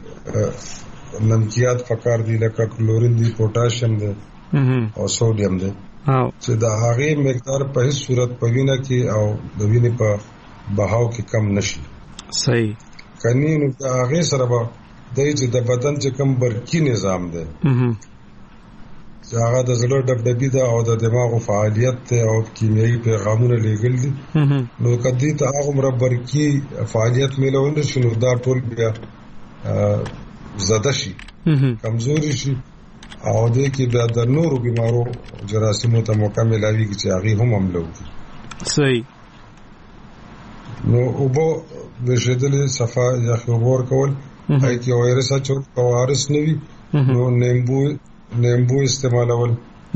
نمکیات فقار دي لکه کلورین دي پوتاشیم دي او سوډیم دي چې دا هغه مقدار په هیڅ صورت په وینه کې او د وینې په بهاو کې کم نشي. صحیح. کني نو هغه سره به د چې د بدن چې کم برقي نظام دی چې هغه د زړه ډبډبي ده او د دماغ فعالیت او کیمیاوي پیغامونه لېږل دي نو کدی ته هغه مربرقي فعالیت ملونه شنو دا ټول بیا زده شي کمزوري شي او دې کې د نورو بیمارو جراثیمو ته مکمل اوي چې هغه هم عملو. صحیح. نو او به د شدل صفا یا خبر کول هاي کې وایرس اچول او وایرس نوي نو نیمبو نیمبو استعمالول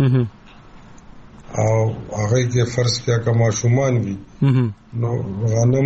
او هغه کې فرض کیا کما شومان وي نو غنم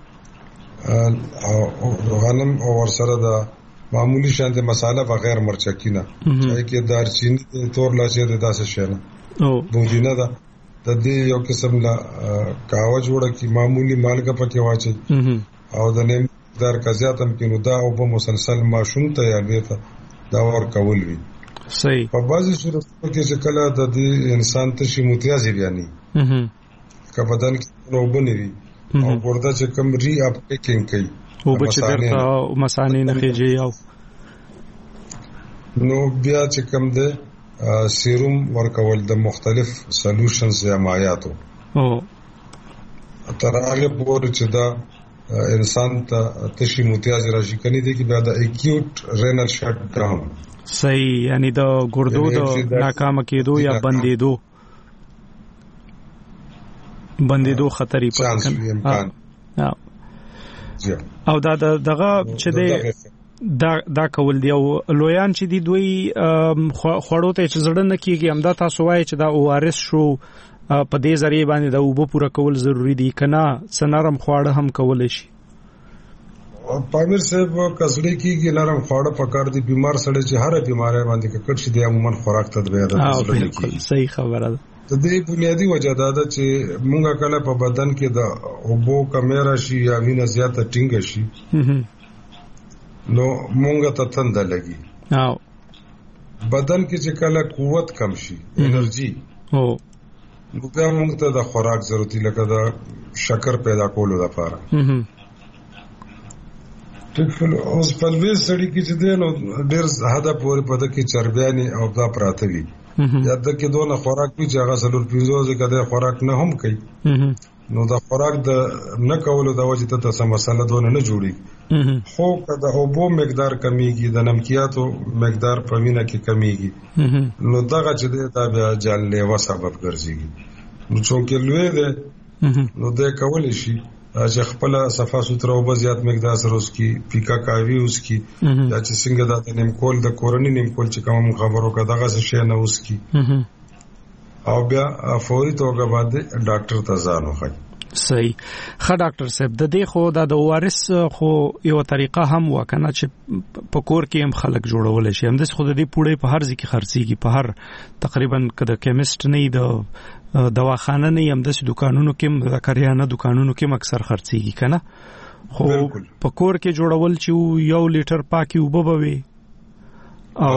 او غنم او ورسره دا معمولی شانته مصالحه بغیر مرچکینه چې کې دارچینی تور لاچې د داسې شنه او بودینه دا د دې یو قسم لا قهوه جوړه کی معمولی مالګه پکې واچي او د نیم دار کزیاتم کې نو دا او په مسلسل ماشوم ته یا بیت دا ور کول وی صحیح په بعضی صورتونو کې چې کله د دې انسان ته شي متیازي بیانې که بدن کې نو بنوي او ورته چې کوم ری اپ ټیکینګ کوي او بچ درته مسانې نه کېږي او نو بیا چې کوم ده سیروم ورکول د مختلف سولوشنز یا مایاتو او تر هغه پورې چې دا انسان ته تشي متیازي راشي کني دي کې بیا د اکیوټ رینل شټ ډاون صحیح یعنی د ګردو د ناکام کېدو یا بندېدو بندېدو خطرې پکې او دا دغه چې دا دا کول دی او لویان چې دی دوی خوړو ته چې زړه نه کیږي همدا تاسو وایي چې دا او ار اس شو په دې ذریعہ باندې دا وبو پوره کول ضروری دي کنه سنرم خواړه هم کول شي پامیر صاحب کسړی کیږي نرم خواړه پکار دي بیمار سړی چې هر بیماری باندې کټ شي د عموما خوراک تدبیر ده بالکل صحیح خبره ده د دې بنیادی وجہ دا ده چې مونږه کله په بدن کې د اوبو کمیرا شي یا وینه زیاته ټینګ شي نو مونږه ته تند لګي او بدن کې چې کله قوت کم شي انرژي او بیا مونږ ته د خوراک ضرورتي لکه د شکر پیدا کولو لپاره ټیکل اوس په لوي سړی کې چې دین ډېر زیاده پورې پد کې چربیاني او دا پراته وي یا د کې دونه خوراک وی چې هغه سلور پیزوزه کده خوراک نه هم کوي نو دا خوراک د نه کولو د وجه ته څه مسله دونه نه جوړي خو کله اوبو مقدار کمیږي د نمکیاتو مقدار په وینه کې کمیږي نو دغه چې دا بیا جالله سبب ګرځي نو څوک لوی ده نو د کول شي چې خپل صفه سوتره او بزیات مقدار سره اوس کی پیکا کاوی اوس کی یا چې څنګه دا نیم کول د کورنۍ نیم کول چې کوم خبرو کا دغه څه شی نه اوس کی او بیا فوري توګه باندې ډاکټر ته ځان وخی صحیح ښه ډاکټر صاحب د دې خو د وارث خو یو طریقه هم وکنه چې په کور کې هم خلک جوړول شي هم د خو د دې پوړې په هر ځکه خرڅيږي په هر تقریبا کده کیمست نه د دواخانه نه هم د دکانونو کې د کریانه دکانونو کې اکثر خرڅيږي کنه خو په کور کې جوړول چې یو لیټر پاکي وبوي او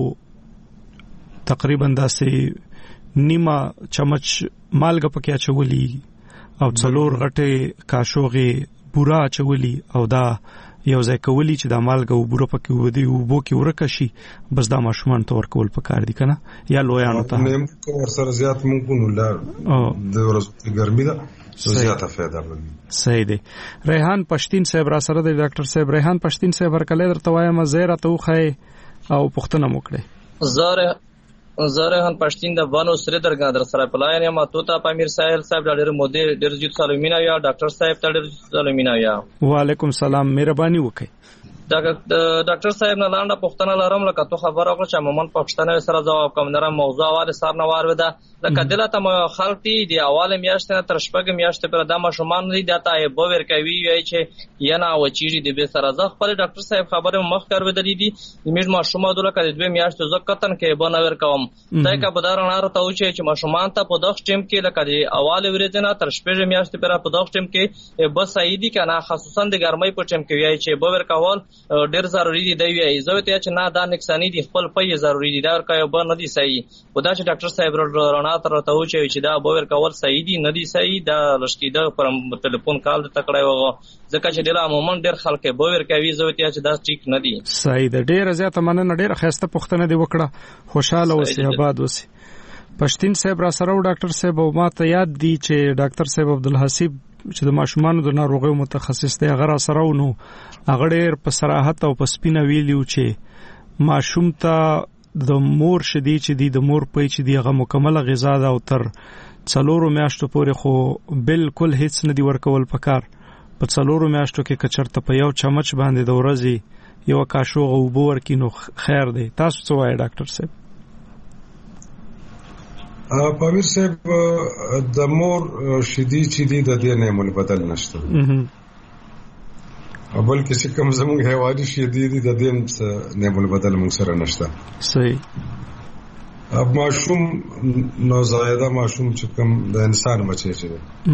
تقریبا داسې نیمه چمچ مالګه پکې اچولي او څلور غټه کاشوغه بورا چولی او دا یو ځای کولی چې د مالګه او بورا پکې ودی او بو کې ورکه شي بس دا ماشومان تور کول پکار دي کنه یا لویانو ته نیم کور سره زیات ممکن ولا د ورځې ګرمي ده زیاته فائدہ لري صحیح دی ریحان پښتین صاحب را سره دی ډاکټر صاحب ریحان پښتین صاحب ورکلې درته وایم زیره توخه او پښتنه موکړي زاره زاره هن پښتین د بانو سره درګه در سره پلاین یا ماتو ته پامیر ساحل صاحب ډېر مودې ډېر جوړ سلامونه یا ډاکټر صاحب ته ډېر سلامونه یا وعلیکم السلام مهرباني وکړئ دا ډاکټر صاحب نه لاندې پښتنه لرم لکه تو خبره وکړه چې عموما پښتنه سره جواب کوم نرم موضوع حواله سره نه وار ودا لکه دلته مو خلطي دی اواله میاشت نه تر شپږ میاشت پر د ماشومان دی دته به ور کوي وای چې ینا و چیرې دی به سره ځ خپل ډاکټر صاحب خبره مخ کار ودرې دي میږ ماشومان دله کړي دوه میاشت زکتن کې به نور کوم دای کا بدارن ارته او چې ماشومان ته په دغه ټیم کې لکه دی اواله ورځنه تر شپږ میاشت پر په دغه ټیم کې بس سعیدی کنه خصوصا د ګرمۍ په ټیم کې وای چې به ور کول ډیر ضروری دی دی وی زه ته چې نه دا نقصانی دي خپل پي ضروری دي دا کوي به نه دي صحیح خدا چې ډاکټر صاحب رڼا تر ته و چې دا به ور کول صحیح دي نه دي صحیح دا لشکې دا پر ټلیفون کال ته کړای وغه ځکه چې ډیر عموما ډیر خلک به ور کوي زه ته چې دا ټیک نه دي صحیح ده ډیر زیاته مننه ډیر خسته پښتنه دی وکړه خوشاله اوسئ آباد اوسئ پښتین صاحب را سره ډاکټر صاحب او ما ته یاد دي چې ډاکټر صاحب عبدالحسیب چې د ماشومانو د ناروغیو متخصص دی هغه را سره ونو هغه ډېر په صراحت او په سپینه ویلیو چې ماشوم ته د مور شدي چې دی د مور پي چې دی هغه مکمله غذا ده او تر څلورو میاشتو پورې خو بالکل هیڅ نه دی ورکول پکار په څلورو میاشتو کې کچرته په یو چمچ باندې د ورځې یو کاشوغه اوبه ورکړي نو خیر دی. تاسو څه وایي ډاکټر صاحب؟ پامیر صاحب د مور شیدې چې دي د دې نه مل بدل نشته اول کسی کم زمونږ حیواني شیدې دي د دې نه مل بدل موږ سره نشته. صحیح. اب ماشوم نوزایده ماشوم چې کوم د انسان بچی چې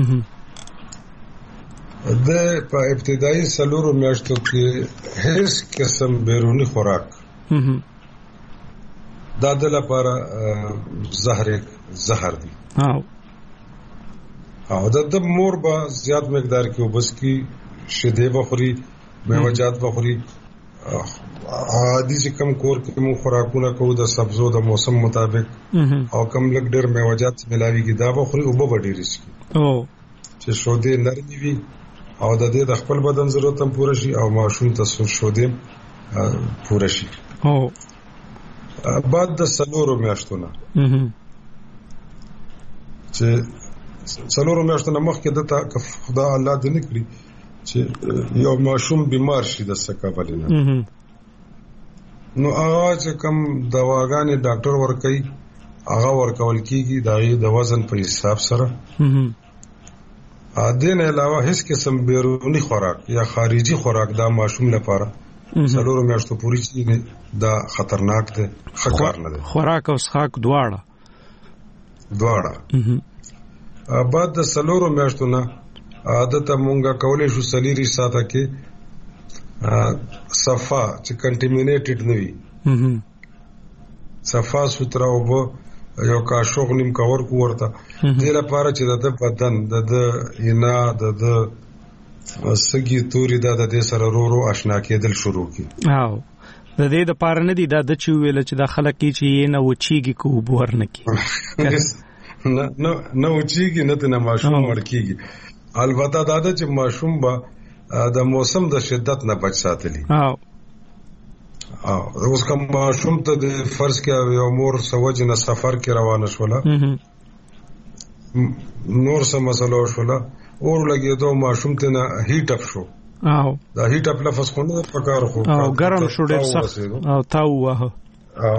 د په ابتدایي سلورو میاشتو کې هیڅ قسم بیرونی خوراک دا د لپاره زهر زهر دي او د د مور به زیات مقدار کې وبس کی شیدې بخوري میوه‌جات بخوري عادي چې کم کور کې مو خوراکونه کوو د سبزو د موسم مطابق او کم لګ ډېر میوه‌جات ملاوي کې دا بخوري او به ډېر شي او چې شودې نرمي وي او د دې د خپل بدن ضرورت هم پوره شي او ماشوم ته شودې پوره شي. او بعد د سلورو میاشتو نه چې سلورو میاشتو نه مخکې د تا خدا الله دې نکړي چې یو ماشوم بیمار شي د سکابلینه نو هغه چې کوم دواګانې ډاکټر ورکوي هغه ورکول کیږي د د وزن په حساب سره. ا دې نه علاوه هیڅ قسم بیرونی خوراک یا خارجي خوراک دا ماشوم لپاره سلورو میاشتو پوری چې دا خطرناک ده خطر نه ده. خوراک او څښاک دواړه دواړه بعد د سلورو میاشتو نه عادت مونږه کولې شو سلیری ساته کې صفا چې کنټامینیټډ نه وي صفا سوتره او یو کاشوغ نیم کور کو ورته دې لپاره چې د بدن د اینا د سګي توري د دې سره ورو ورو آشنا کېدل شروع کی. او د دې د پاره نه دي دا د چې ویل چې د خلک چې نه وچیږي کو بور نه کی نه نه نه وچیږي نه ته ماشوم ورکیږي. البته دا د چې ماشوم با د موسم د شدت نه بچ ساتلی. او او اوس کوم ماشوم ته د فرض کې یو مور سوج نه سفر کې روانه شوله نور سم مسله شوله اور لګیدو ماشوم ته نه هیټ اپ شو. او دا هیټ اپ لفظ خو نه پکار خو او ګرم شو ډېر سخت او تاو واه. او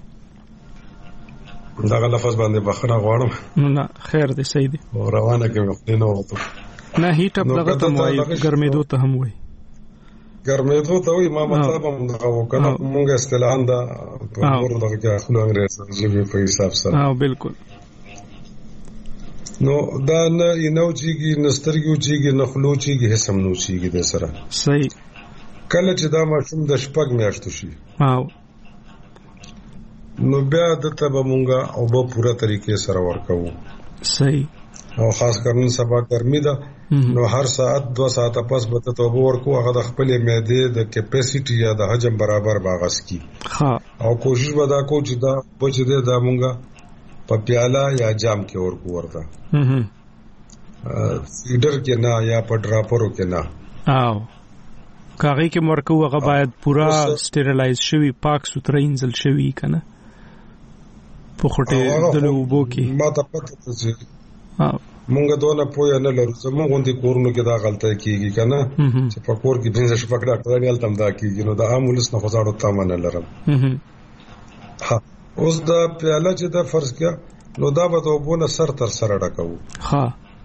دا لفظ باندې بخنه غواړم. نه خیر دی صحیح دی. روانه کې وخت نه وته نه هیټ اپ لګه ته وای ګرمېدو ته هم وای ګرمېدو ته وای ما مطلب هم دا وکنه مونږه استلان دا په مور دغه کې خپل انګريز ژبه په حساب سره. او بالکل نو دا نه نو چیږي نسترګو چیږي نخلو چیږي هسم نو چیږي د سره. صحیح. کله چې دا ماشوم د شپږ میاشتو شي او نو بیا د تبه مونږه او په پوره طریقې سره ورکو. صحیح. او خاص کرن سبا ګرمي ده نو هر ساعت دو ساعت پس به ته توبه ورکو هغه د خپل معده د کیپاسټي یا د حجم برابر باغس کی. ها او کوشش ودا کو چې دا بچ دې دا مونږه په پیاله یا جام کې ورکو ورته هم فیډر کې نه یا په ډراپرو کې نه. او کاغی کې مرکو هغه باید پورا سټیرلایز شوی پاک سوتره انزل شوی کنه په خټه د لوبو کې. ما ته پته ده مونږ دونه پوهه نه لرو زموږ غوندي کورونو کې دا غلطه کیږي کنه چې په کور کې پنځه شپږ ډاکټران یې تم دا کیږي نو دا امولس نه خزاړو تامه لرم. ها اوس دا پیاله چې دا فرض کیا نو دا به وبونه سر تر سره ډکو. ها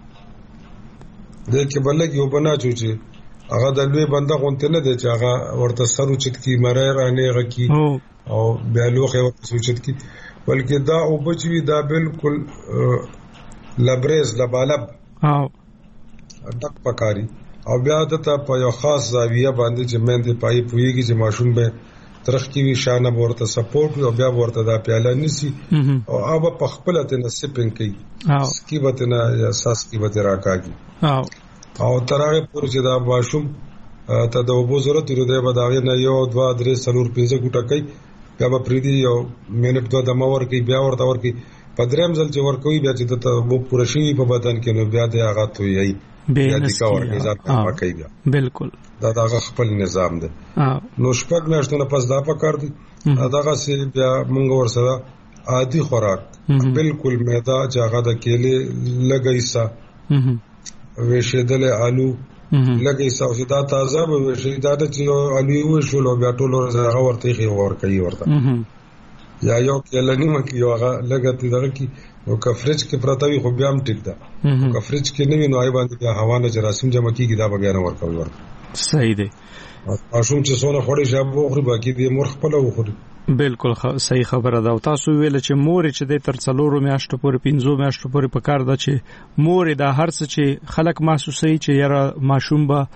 د کې بلګي وبنا چوچی هغه د لوی بنده غونته نه دی چې هغه ورته سر اوچت کی مړی رانه غکی او بیا لوخه ورته اوچت کی بلکې دا او بچوي دا بالکل لبریز لبالب او ډک پکاري او بیا د ته په یو خاص زاویه باندې چې مېندې پای پويږي چې ماشوم به ترخی وی شانه ورته سپورټ او بیا ورته دا پیاله نسی او هغه په خپل ته نسپینګ کوي او سکی به نه یا ساس کی به راکاږي. او او ترغه پور چې دا ماشوم ته د وبو ضرورت لري به دا نه یو دوه درې څلور پنځه ګټه کوي بیا به پریدي یو منټ دوه د مور کوي بیا ورته ور کوي په دریم ځل چې ور کوي بیا چې ته وو پوره شي په بدن کې نو بیا د هغه ته یي بیا د کاور کې ځات پاکي بیا بالکل دا دغه خپل نظام دی. نو شپږ میاشتونه پس دا پکار دي دغه سي بیا مونږ ورسره عادي خوراک بالکل میدا چې هغه د کېلې لګایسا وشیدل آلو لکه ساوسي دا تازه به شي دا چې الوی و شو لو بیا ټول ورځ هغه ورته خي ور کوي ورته یا یو کله نیمه کې هغه لګته دغه کې او کفرج کې پرتاوي خو بیا هم ټیک ده کفرج کې نه وینو آی باندې هوا نه جراثیم جمع کیږي دا بیا نه ورکوي ورته صحیح دی ماشوم چې څونه خوري شابه خوري باقي دې مور خپل وخوري بالکل صحیح خبره ده او تاسو ویل چې مور چې د تر څلورو میاشتو پورې پنځو میاشتو پورې په کار ده چې مور دا هر څه چې خلک محسوسوي چې یاره ماشوم به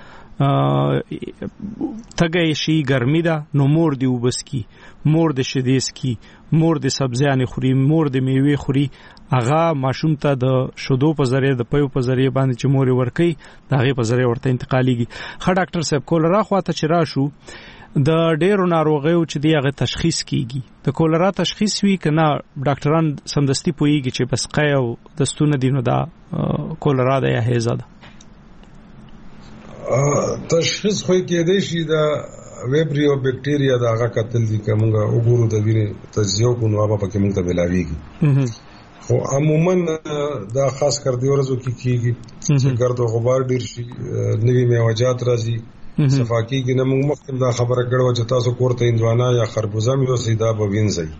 تګي شي ګرمي ده نو مور دی وبس کی مور د شیدېس کی مور د سبزیانه خوري مور د میوه خوري اغه ماشوم ته د شودو په ذریعہ د پيو په ذریعہ باندې چې مور ورکي دغه په ذریعہ ورته انتقاليږي. خا ډاکټر صاحب کولرا خواته چې راشو د ډېرو ناروغیو چې دیغه تشخیص کیږي د کولرا تشخیص وی کنه ډاکټران سمدستي پويږي چې بس قای او دستونه دینو دا کولرا ده یا هیزه ده تشخیص خو کېدای شي دا ویبریو بکټیریا دا هغه قتل دي کومه وګورو د وینې تجزیه کو نو هغه پکې موږ ته بلاویږي خو عموما دا خاص کر دی ورځو کې کیږي چې ګرد او غبار ډیر شي نوی میوجات راځي صفاکی کې نه موږ مخکې دا خبره کړو چې تاسو کوړته اندوانا یا خربوزه مې وسیدا به وینځي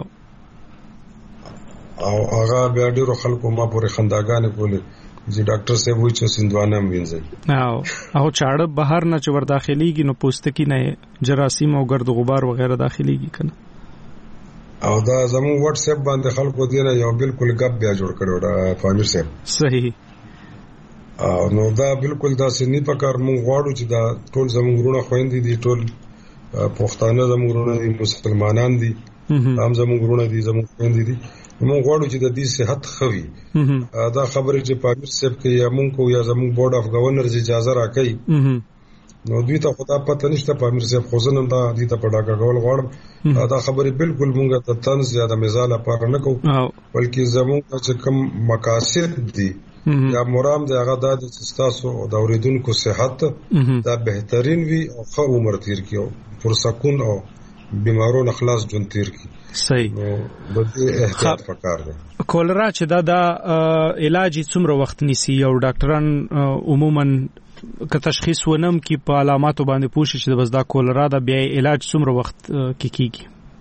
او هغه بیا ډیرو خلکو ما پورې خنداګانې کولې چې ډاکټر صاحب وایي چې سندوانه هم وینځي او او چاړه بهر نه چې ور داخليږي نو پوستکی نه جراثیم او ګرد غبار وغیرہ داخليږي کنه او دا زمو واتس اپ باندې خلکو دی نه یو بالکل غب بیا جوړ کړو دا فامیر صاحب صحیح او نو دا بالکل دا سنی په کار مونږ غواړو چې دا ټول زموږ ورونه خويندې دي ټول پښتانه زموږ ورونه دي مسلمانان دي هم زموږ ورونه دي زموږ خويندې دي مونږ غواړو چې د دې صحت خوي دا خبره چې فامیر صاحب کې یا مونږ کو یا زموږ بورډ اف گورنرز اجازه راکړي نو دوی ته خدا پته نشته فامیر صاحب خو زنه دا دې ته پډاګه کول غواړم دا خبره بالکل مونږ ته طنز یا د مثال لپاره نه کوو بلکې زموږ چې کوم مقاصد دي یا مرام د هغه د تاسو د اوریدونکو صحت دا بهترین وي او ښه عمر تیر کیو فرصتون او بیمارونو خلاص جون تیر کی صحیح نو د احتیاط پکار دی کولرا چې دا د علاج څومره وخت نیسي او ډاکټران عموما که تشخیص ونم کی په علاماتو باندې پوښي چې بس دا کولرا دا بیا علاج څومره وخت کې کیږي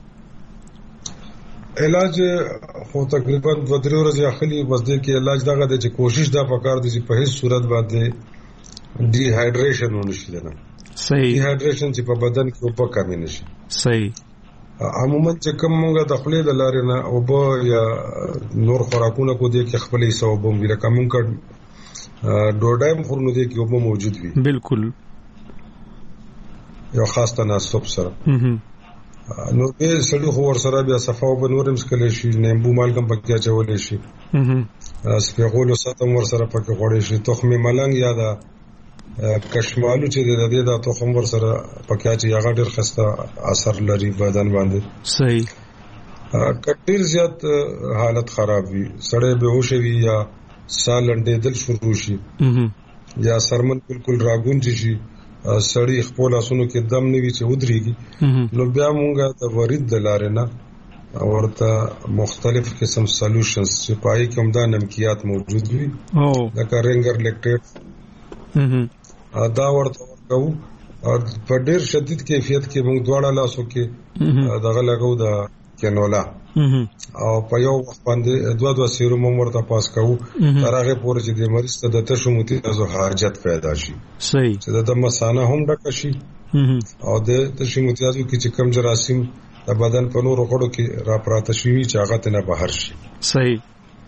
علاج خو تقریبا دوه درې ورځې اخلي بس دې کې علاج دغه د چې کوشش دا پکار دي چې په هیڅ صورت باندې ډي هایډریشن ونشي نه صحیح ډي هایډریشن چې په بدن کې اوبه کمی نشي صحیح عموما چې کوم موږ د خپل د لارې نه اوبه یا نور خوراکونه کو دي کې خپلې سوبم ویل کوم کډ ډوډایم خورنو دي کې اوبه موجود وي بالکل یو خاص تناسب سره نو به سړي خو ور سره بیا صفاو بنورم سکل شي نیمبو مالګم پکې چولې شي سپیغولو ساتم ور سره پکې غوړې شي تخم ملنګ یا دا کشمالو چې د دې د تخم ور سره پکې چې هغه ډېر خسته اثر لري بدن باندې صحیح کټیر زیات حالت خراب وي سړی بهوش وي یا سالنډې دل شروع شي یا سرمن بالکل راګون شي سړی خپل اسونو کې دم نیوي چې ودرېږي نو بیا مونږه د ورید د لارې نه ورته مختلف قسم سولوشنز چې پای کې هم دا نمکيات موجود وي او لکه رنګر لیکټیټ دا ورته ورکو او په ډېر شدید کیفیت کې موږ دواړه لاسو کې دغه لګو د کینولا او په یو وخت باندې دوه دوه سیروم ورته پاس کوو تر هغه پورې چې د مریض ته د تشو متیازو حاجت پیدا شي صحیح چې د مثانه هم ډک شي او د تشو متیازو کې چې کم جراثیم د بدن په نورو غړو کې را پراته شي چې هغه ته نه بهر شي صحیح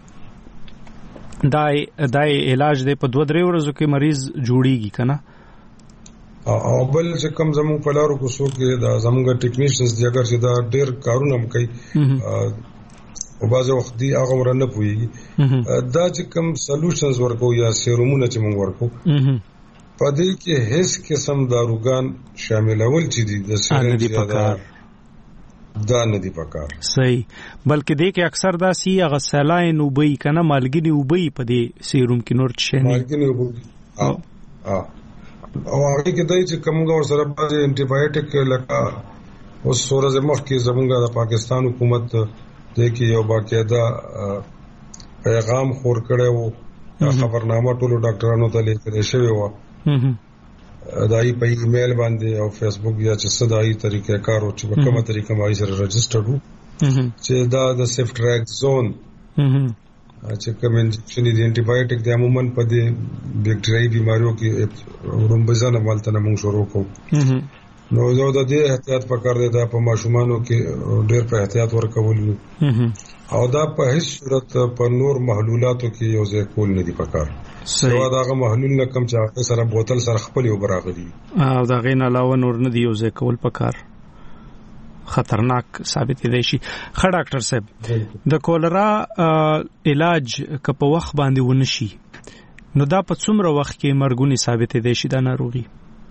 دای دای علاج د په دوه درې ورځو کې مریض جوړیږي کنه او بل چې کم زموږ په لارو کو سو کې دا زموږ ټیکنیشنز دی اگر چې دا ډېر کارونه هم کوي او بعض وخت دی هغه ورنه پويږي دا چې کم سولوشنز ورکو یا سیرومونه چې موږ ورکو په دې کې هیڅ قسم داروګان شاملول چې دي د سیرنج یا دا نه دی پکار صحیح بلکې دې کې اکثر دا سی غسلاین وبې کنه مالګینی وبې په دې سیروم کې نور څه نه مالګینی وبې ها او هغه کې دای چې کومه ور سره باندې انټي بایوټیک لکه اوس سورز مخ کې زمونږ د پاکستان حکومت د کې یو باقاعده پیغام خور کړو خبرنامه ټولو ډاکټرانو ته لیکل شوی و دای په ایمیل باندې او فیسبوک یا چې صداي طریقې کار او چې په کومه طریقه مای سره رجسټر وو چې دا د سیف ټریک زون چې کوم انجکشن دي انټي بایوټیک د عموما په دې بیکټریايي بیماریو کې ورومبزانه مالته موږ شروع کوو نو زه د دې احتیاط پکار دی دا په ماشومانو کې ډېر په احتیاط ورکول او دا په هیڅ صورت په نور محلولاتو کې یو ځای کول نه دی پکار سوا داغه محلول نه کم چې سره بوتل سره خپل یو براغلي او دا غین علاوه نور نه دی یو ځای کول پکار خطرناک ثابت دی شي. خ ډاکټر صاحب د کولرا علاج که په وخت باندې ونشي نو دا په څومره وخت کې مرګونی ثابت دی شي دا ناروغي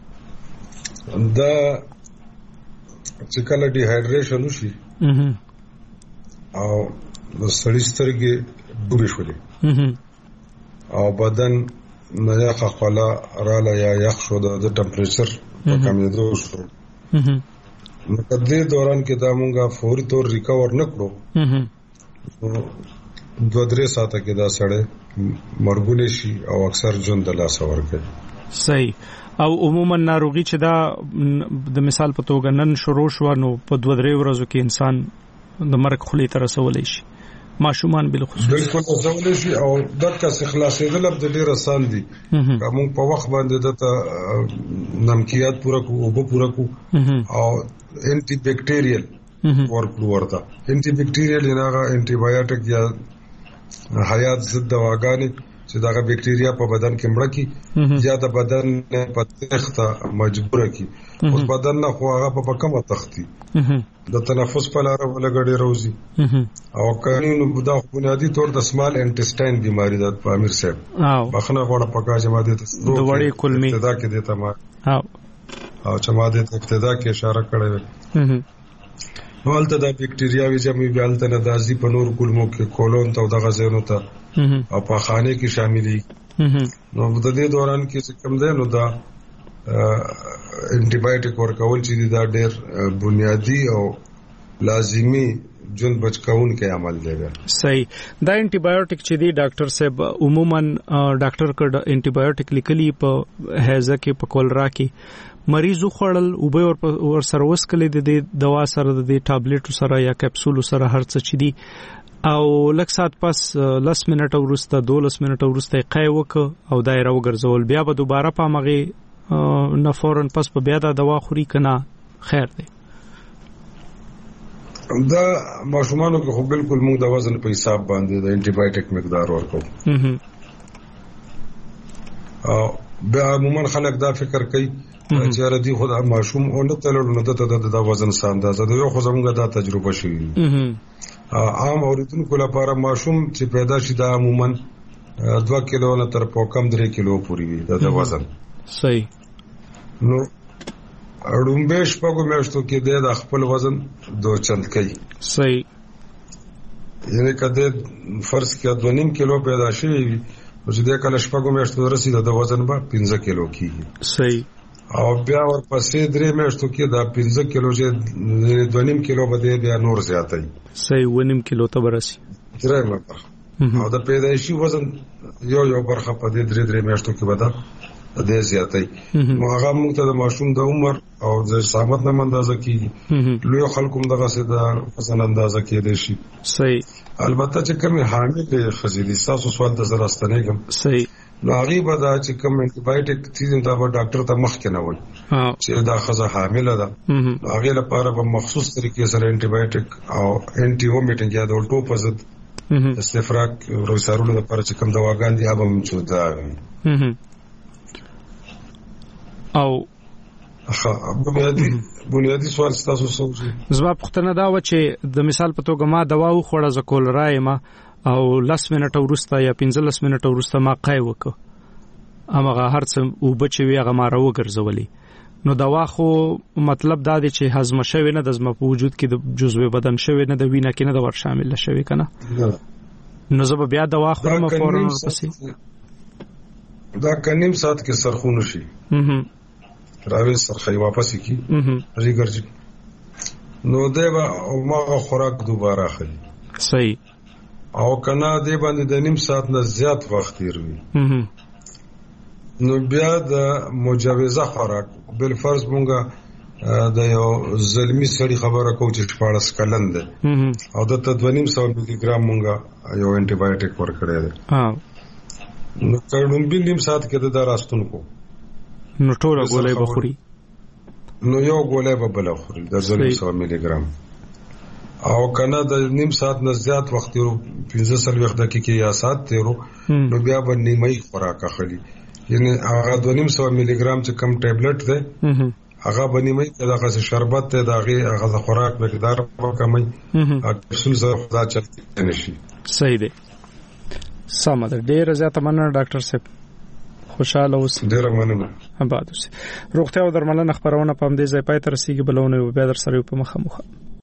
دا چې کله ډي هایډریشن وشي او د سړی سترګې ډوبې شولې او بدن نه یخ خلا رااله یا یخ شو د ټمپریچر په کمیدو شو نو په دې دوران کې دا مونږه فوري طور ریکور نکړو دوه درې ساعته کې دا سړی مرګونی شي او اکثر ژوند د لاس ورکړي. صحیح. او عموما ناروغي چې دا د مثال په توګه نن شروع شو نو په دوه درې ورځو کې انسان د مرګ خولې ته رسولای شي ماشومان بل خصوص بالکل رسولای شي او دغه څخه خلاصېدل د ډېر آسان دي کوم په وخت باندې د نمکيات پوره کو او پوره کو او انټي بیکټیریل ورکړو ورته انټي بیکټیریل هغه انټي بایوټیک یا حیات ضد دواګانې چې دا بیکټیریا په بدن کې مړه کی یا د بدن په تخته مجبور کی اوس بدن نه خو هغه په کومه تختی د تنفس په لار ولګړي روزي او قانون بدا بنیادی طور د سمال انټسټاین بیماری د امیر صاحب بخنه غوړه پکا چې ماده د وړې کلمې ابتدا کې دیتا ما او او چې ماده د ابتدا کې اشاره کړې نو البته د بیکټیریاوي چې مې بیالته نه دازي په نور کلمو کې کولون ته دغه ځینو ته او په خانه کې شاملې نو د دې دوران کې چې کوم دی نو دا انټي بایوټیک ورکول چې دا ډېر بنیادی او لازمی جون بچکاون کې عمل دی. صحیح. دا انټي بایوټیک چې دی ډاکټر صاحب عموما ډاکټر کړه انټي بایوټیک لیکلي په هیزه کې په کولرا کې مریض خوړل او به ور سره وسکلې د دوا سره د ټابلیټ سره یا کپسول سره هر څه چي دي او لک سات پس لس منټ ورسته دولس منټ ورسته قای وک او دایره وګرځول بیا به دوباره په مغه نه فورن پس په بیا دا دوا خوري کنه خیر دی. دا ماشومانو کې خو بالکل موږ د وزن په حساب باندې د انټي بایوټیک مقدار ورکو او بیا عموما خلک دا فکر کوي چې ردی خود ماشوم او نه تلل نو د د وزن ساندازه د یو خو زموږه دا تجربه شوې عام اوریدونکو لپاره ماشوم چې پیدا شي دا عموما دوه کیلو نه تر په کم درې کیلو پورې وي د وزن. صحیح. نو اړومبه شپږو میاشتو کې د خپل وزن دوه چند کوي. صحیح. یعنی کده فرض کې دوه نیم کیلو پیدا شي چې د کله شپږو میاشتو رسیدل د وزن به پنځه کیلو کیږي. صحیح. او بیا ورپسې درې میاشتو کې دا پنځه کیلو چې دوه نیم کیلو به بیا نور زیاتای. صحیح. و نیم کیلو ته برسي. درې مطلب او د پیدایشي وزن یو یو برخه په دې درې درې میاشتو کې ودا د زیاتای. نو هغه موږ ته د ماشوم د عمر او د سامت نه اندازه کیږي لوی خلکو دغه څه د وزن اندازه کېدای شي. صحیح. البته چې کوم حامل خزيلي تاسو سوال د زراستنه کوم. صحیح. نو هغه به دا چې کوم انټي بایوټیک چیز دا به ډاکټر ته مخ کې نه وای چې دا خزه حامل ده هغه لپاره به مخصوص طریقې سره انټي بایوټیک او انټي وومیټینګ یا د الټو پزد استفراق روسارولو لپاره چې کوم دواګان دي هغه هم څه دا او اخا بنیادی بنیادی سوال تاسو سوچي زما پختنه دا و چې د مثال په توګه ما دوا وخوړه ز کول رایم او لس منټه ورسته یا پنځلس منټه ورسته ما قای وکړه امغه هرڅ او بچوي هغه ما راو ګرځولې نو دوا خو مطلب دا دی چې هضم شوی نه د زما په وجود کې د جزوه بدن شوی نه د وینه کې نه د ور شامل شوی کنه نو زه بیا دوا خورم فورا ورپسې دا کنیم سات کې سرخون شي راوي سرخي واپس کی ریګرځي نو دیبا او ما خوراک دوباره اخلي. صحیح. او کنا دی باندې د نیم ساعت نه زیات وخت تیروي نو بیا د مجوزه خوراک بل فرض مونږه د یو زلمی سړي خبره کو چې شپاړس کلن ده او د ته دوه نیم سوه ملي ګرام مونږه یو انټي بایوټیک ورکړی دی نو کړم بل نیم ساعت کې د راستونکو نو ټول غولې بخوري نو یو غولې به بل خوري د دوه نیم سوه ملي ګرام او کنه د نیم ساعت نه زیات وخت تیرو پنځه سلويخ دقیقې یا ساعت تیرو نو بیا به نیمه خوراک اخلي یعنی هغه دوه نیم سوه ملي ګرام چې کم ټابلیټ ده هغه بنیمه دغه شربت ته دغه هغه خوراک مقدار کمای کپسول سره خدا چلته نشي صحیح دی سم ده ډیر زیاته مننه ډاکټر صاحب خوشاله اوسئ ډیر مننه آباد اوسئ روغتیا او درملنه خبرونه په دې ځای پای تر رسیدي بلونه به در سره په مخه مخه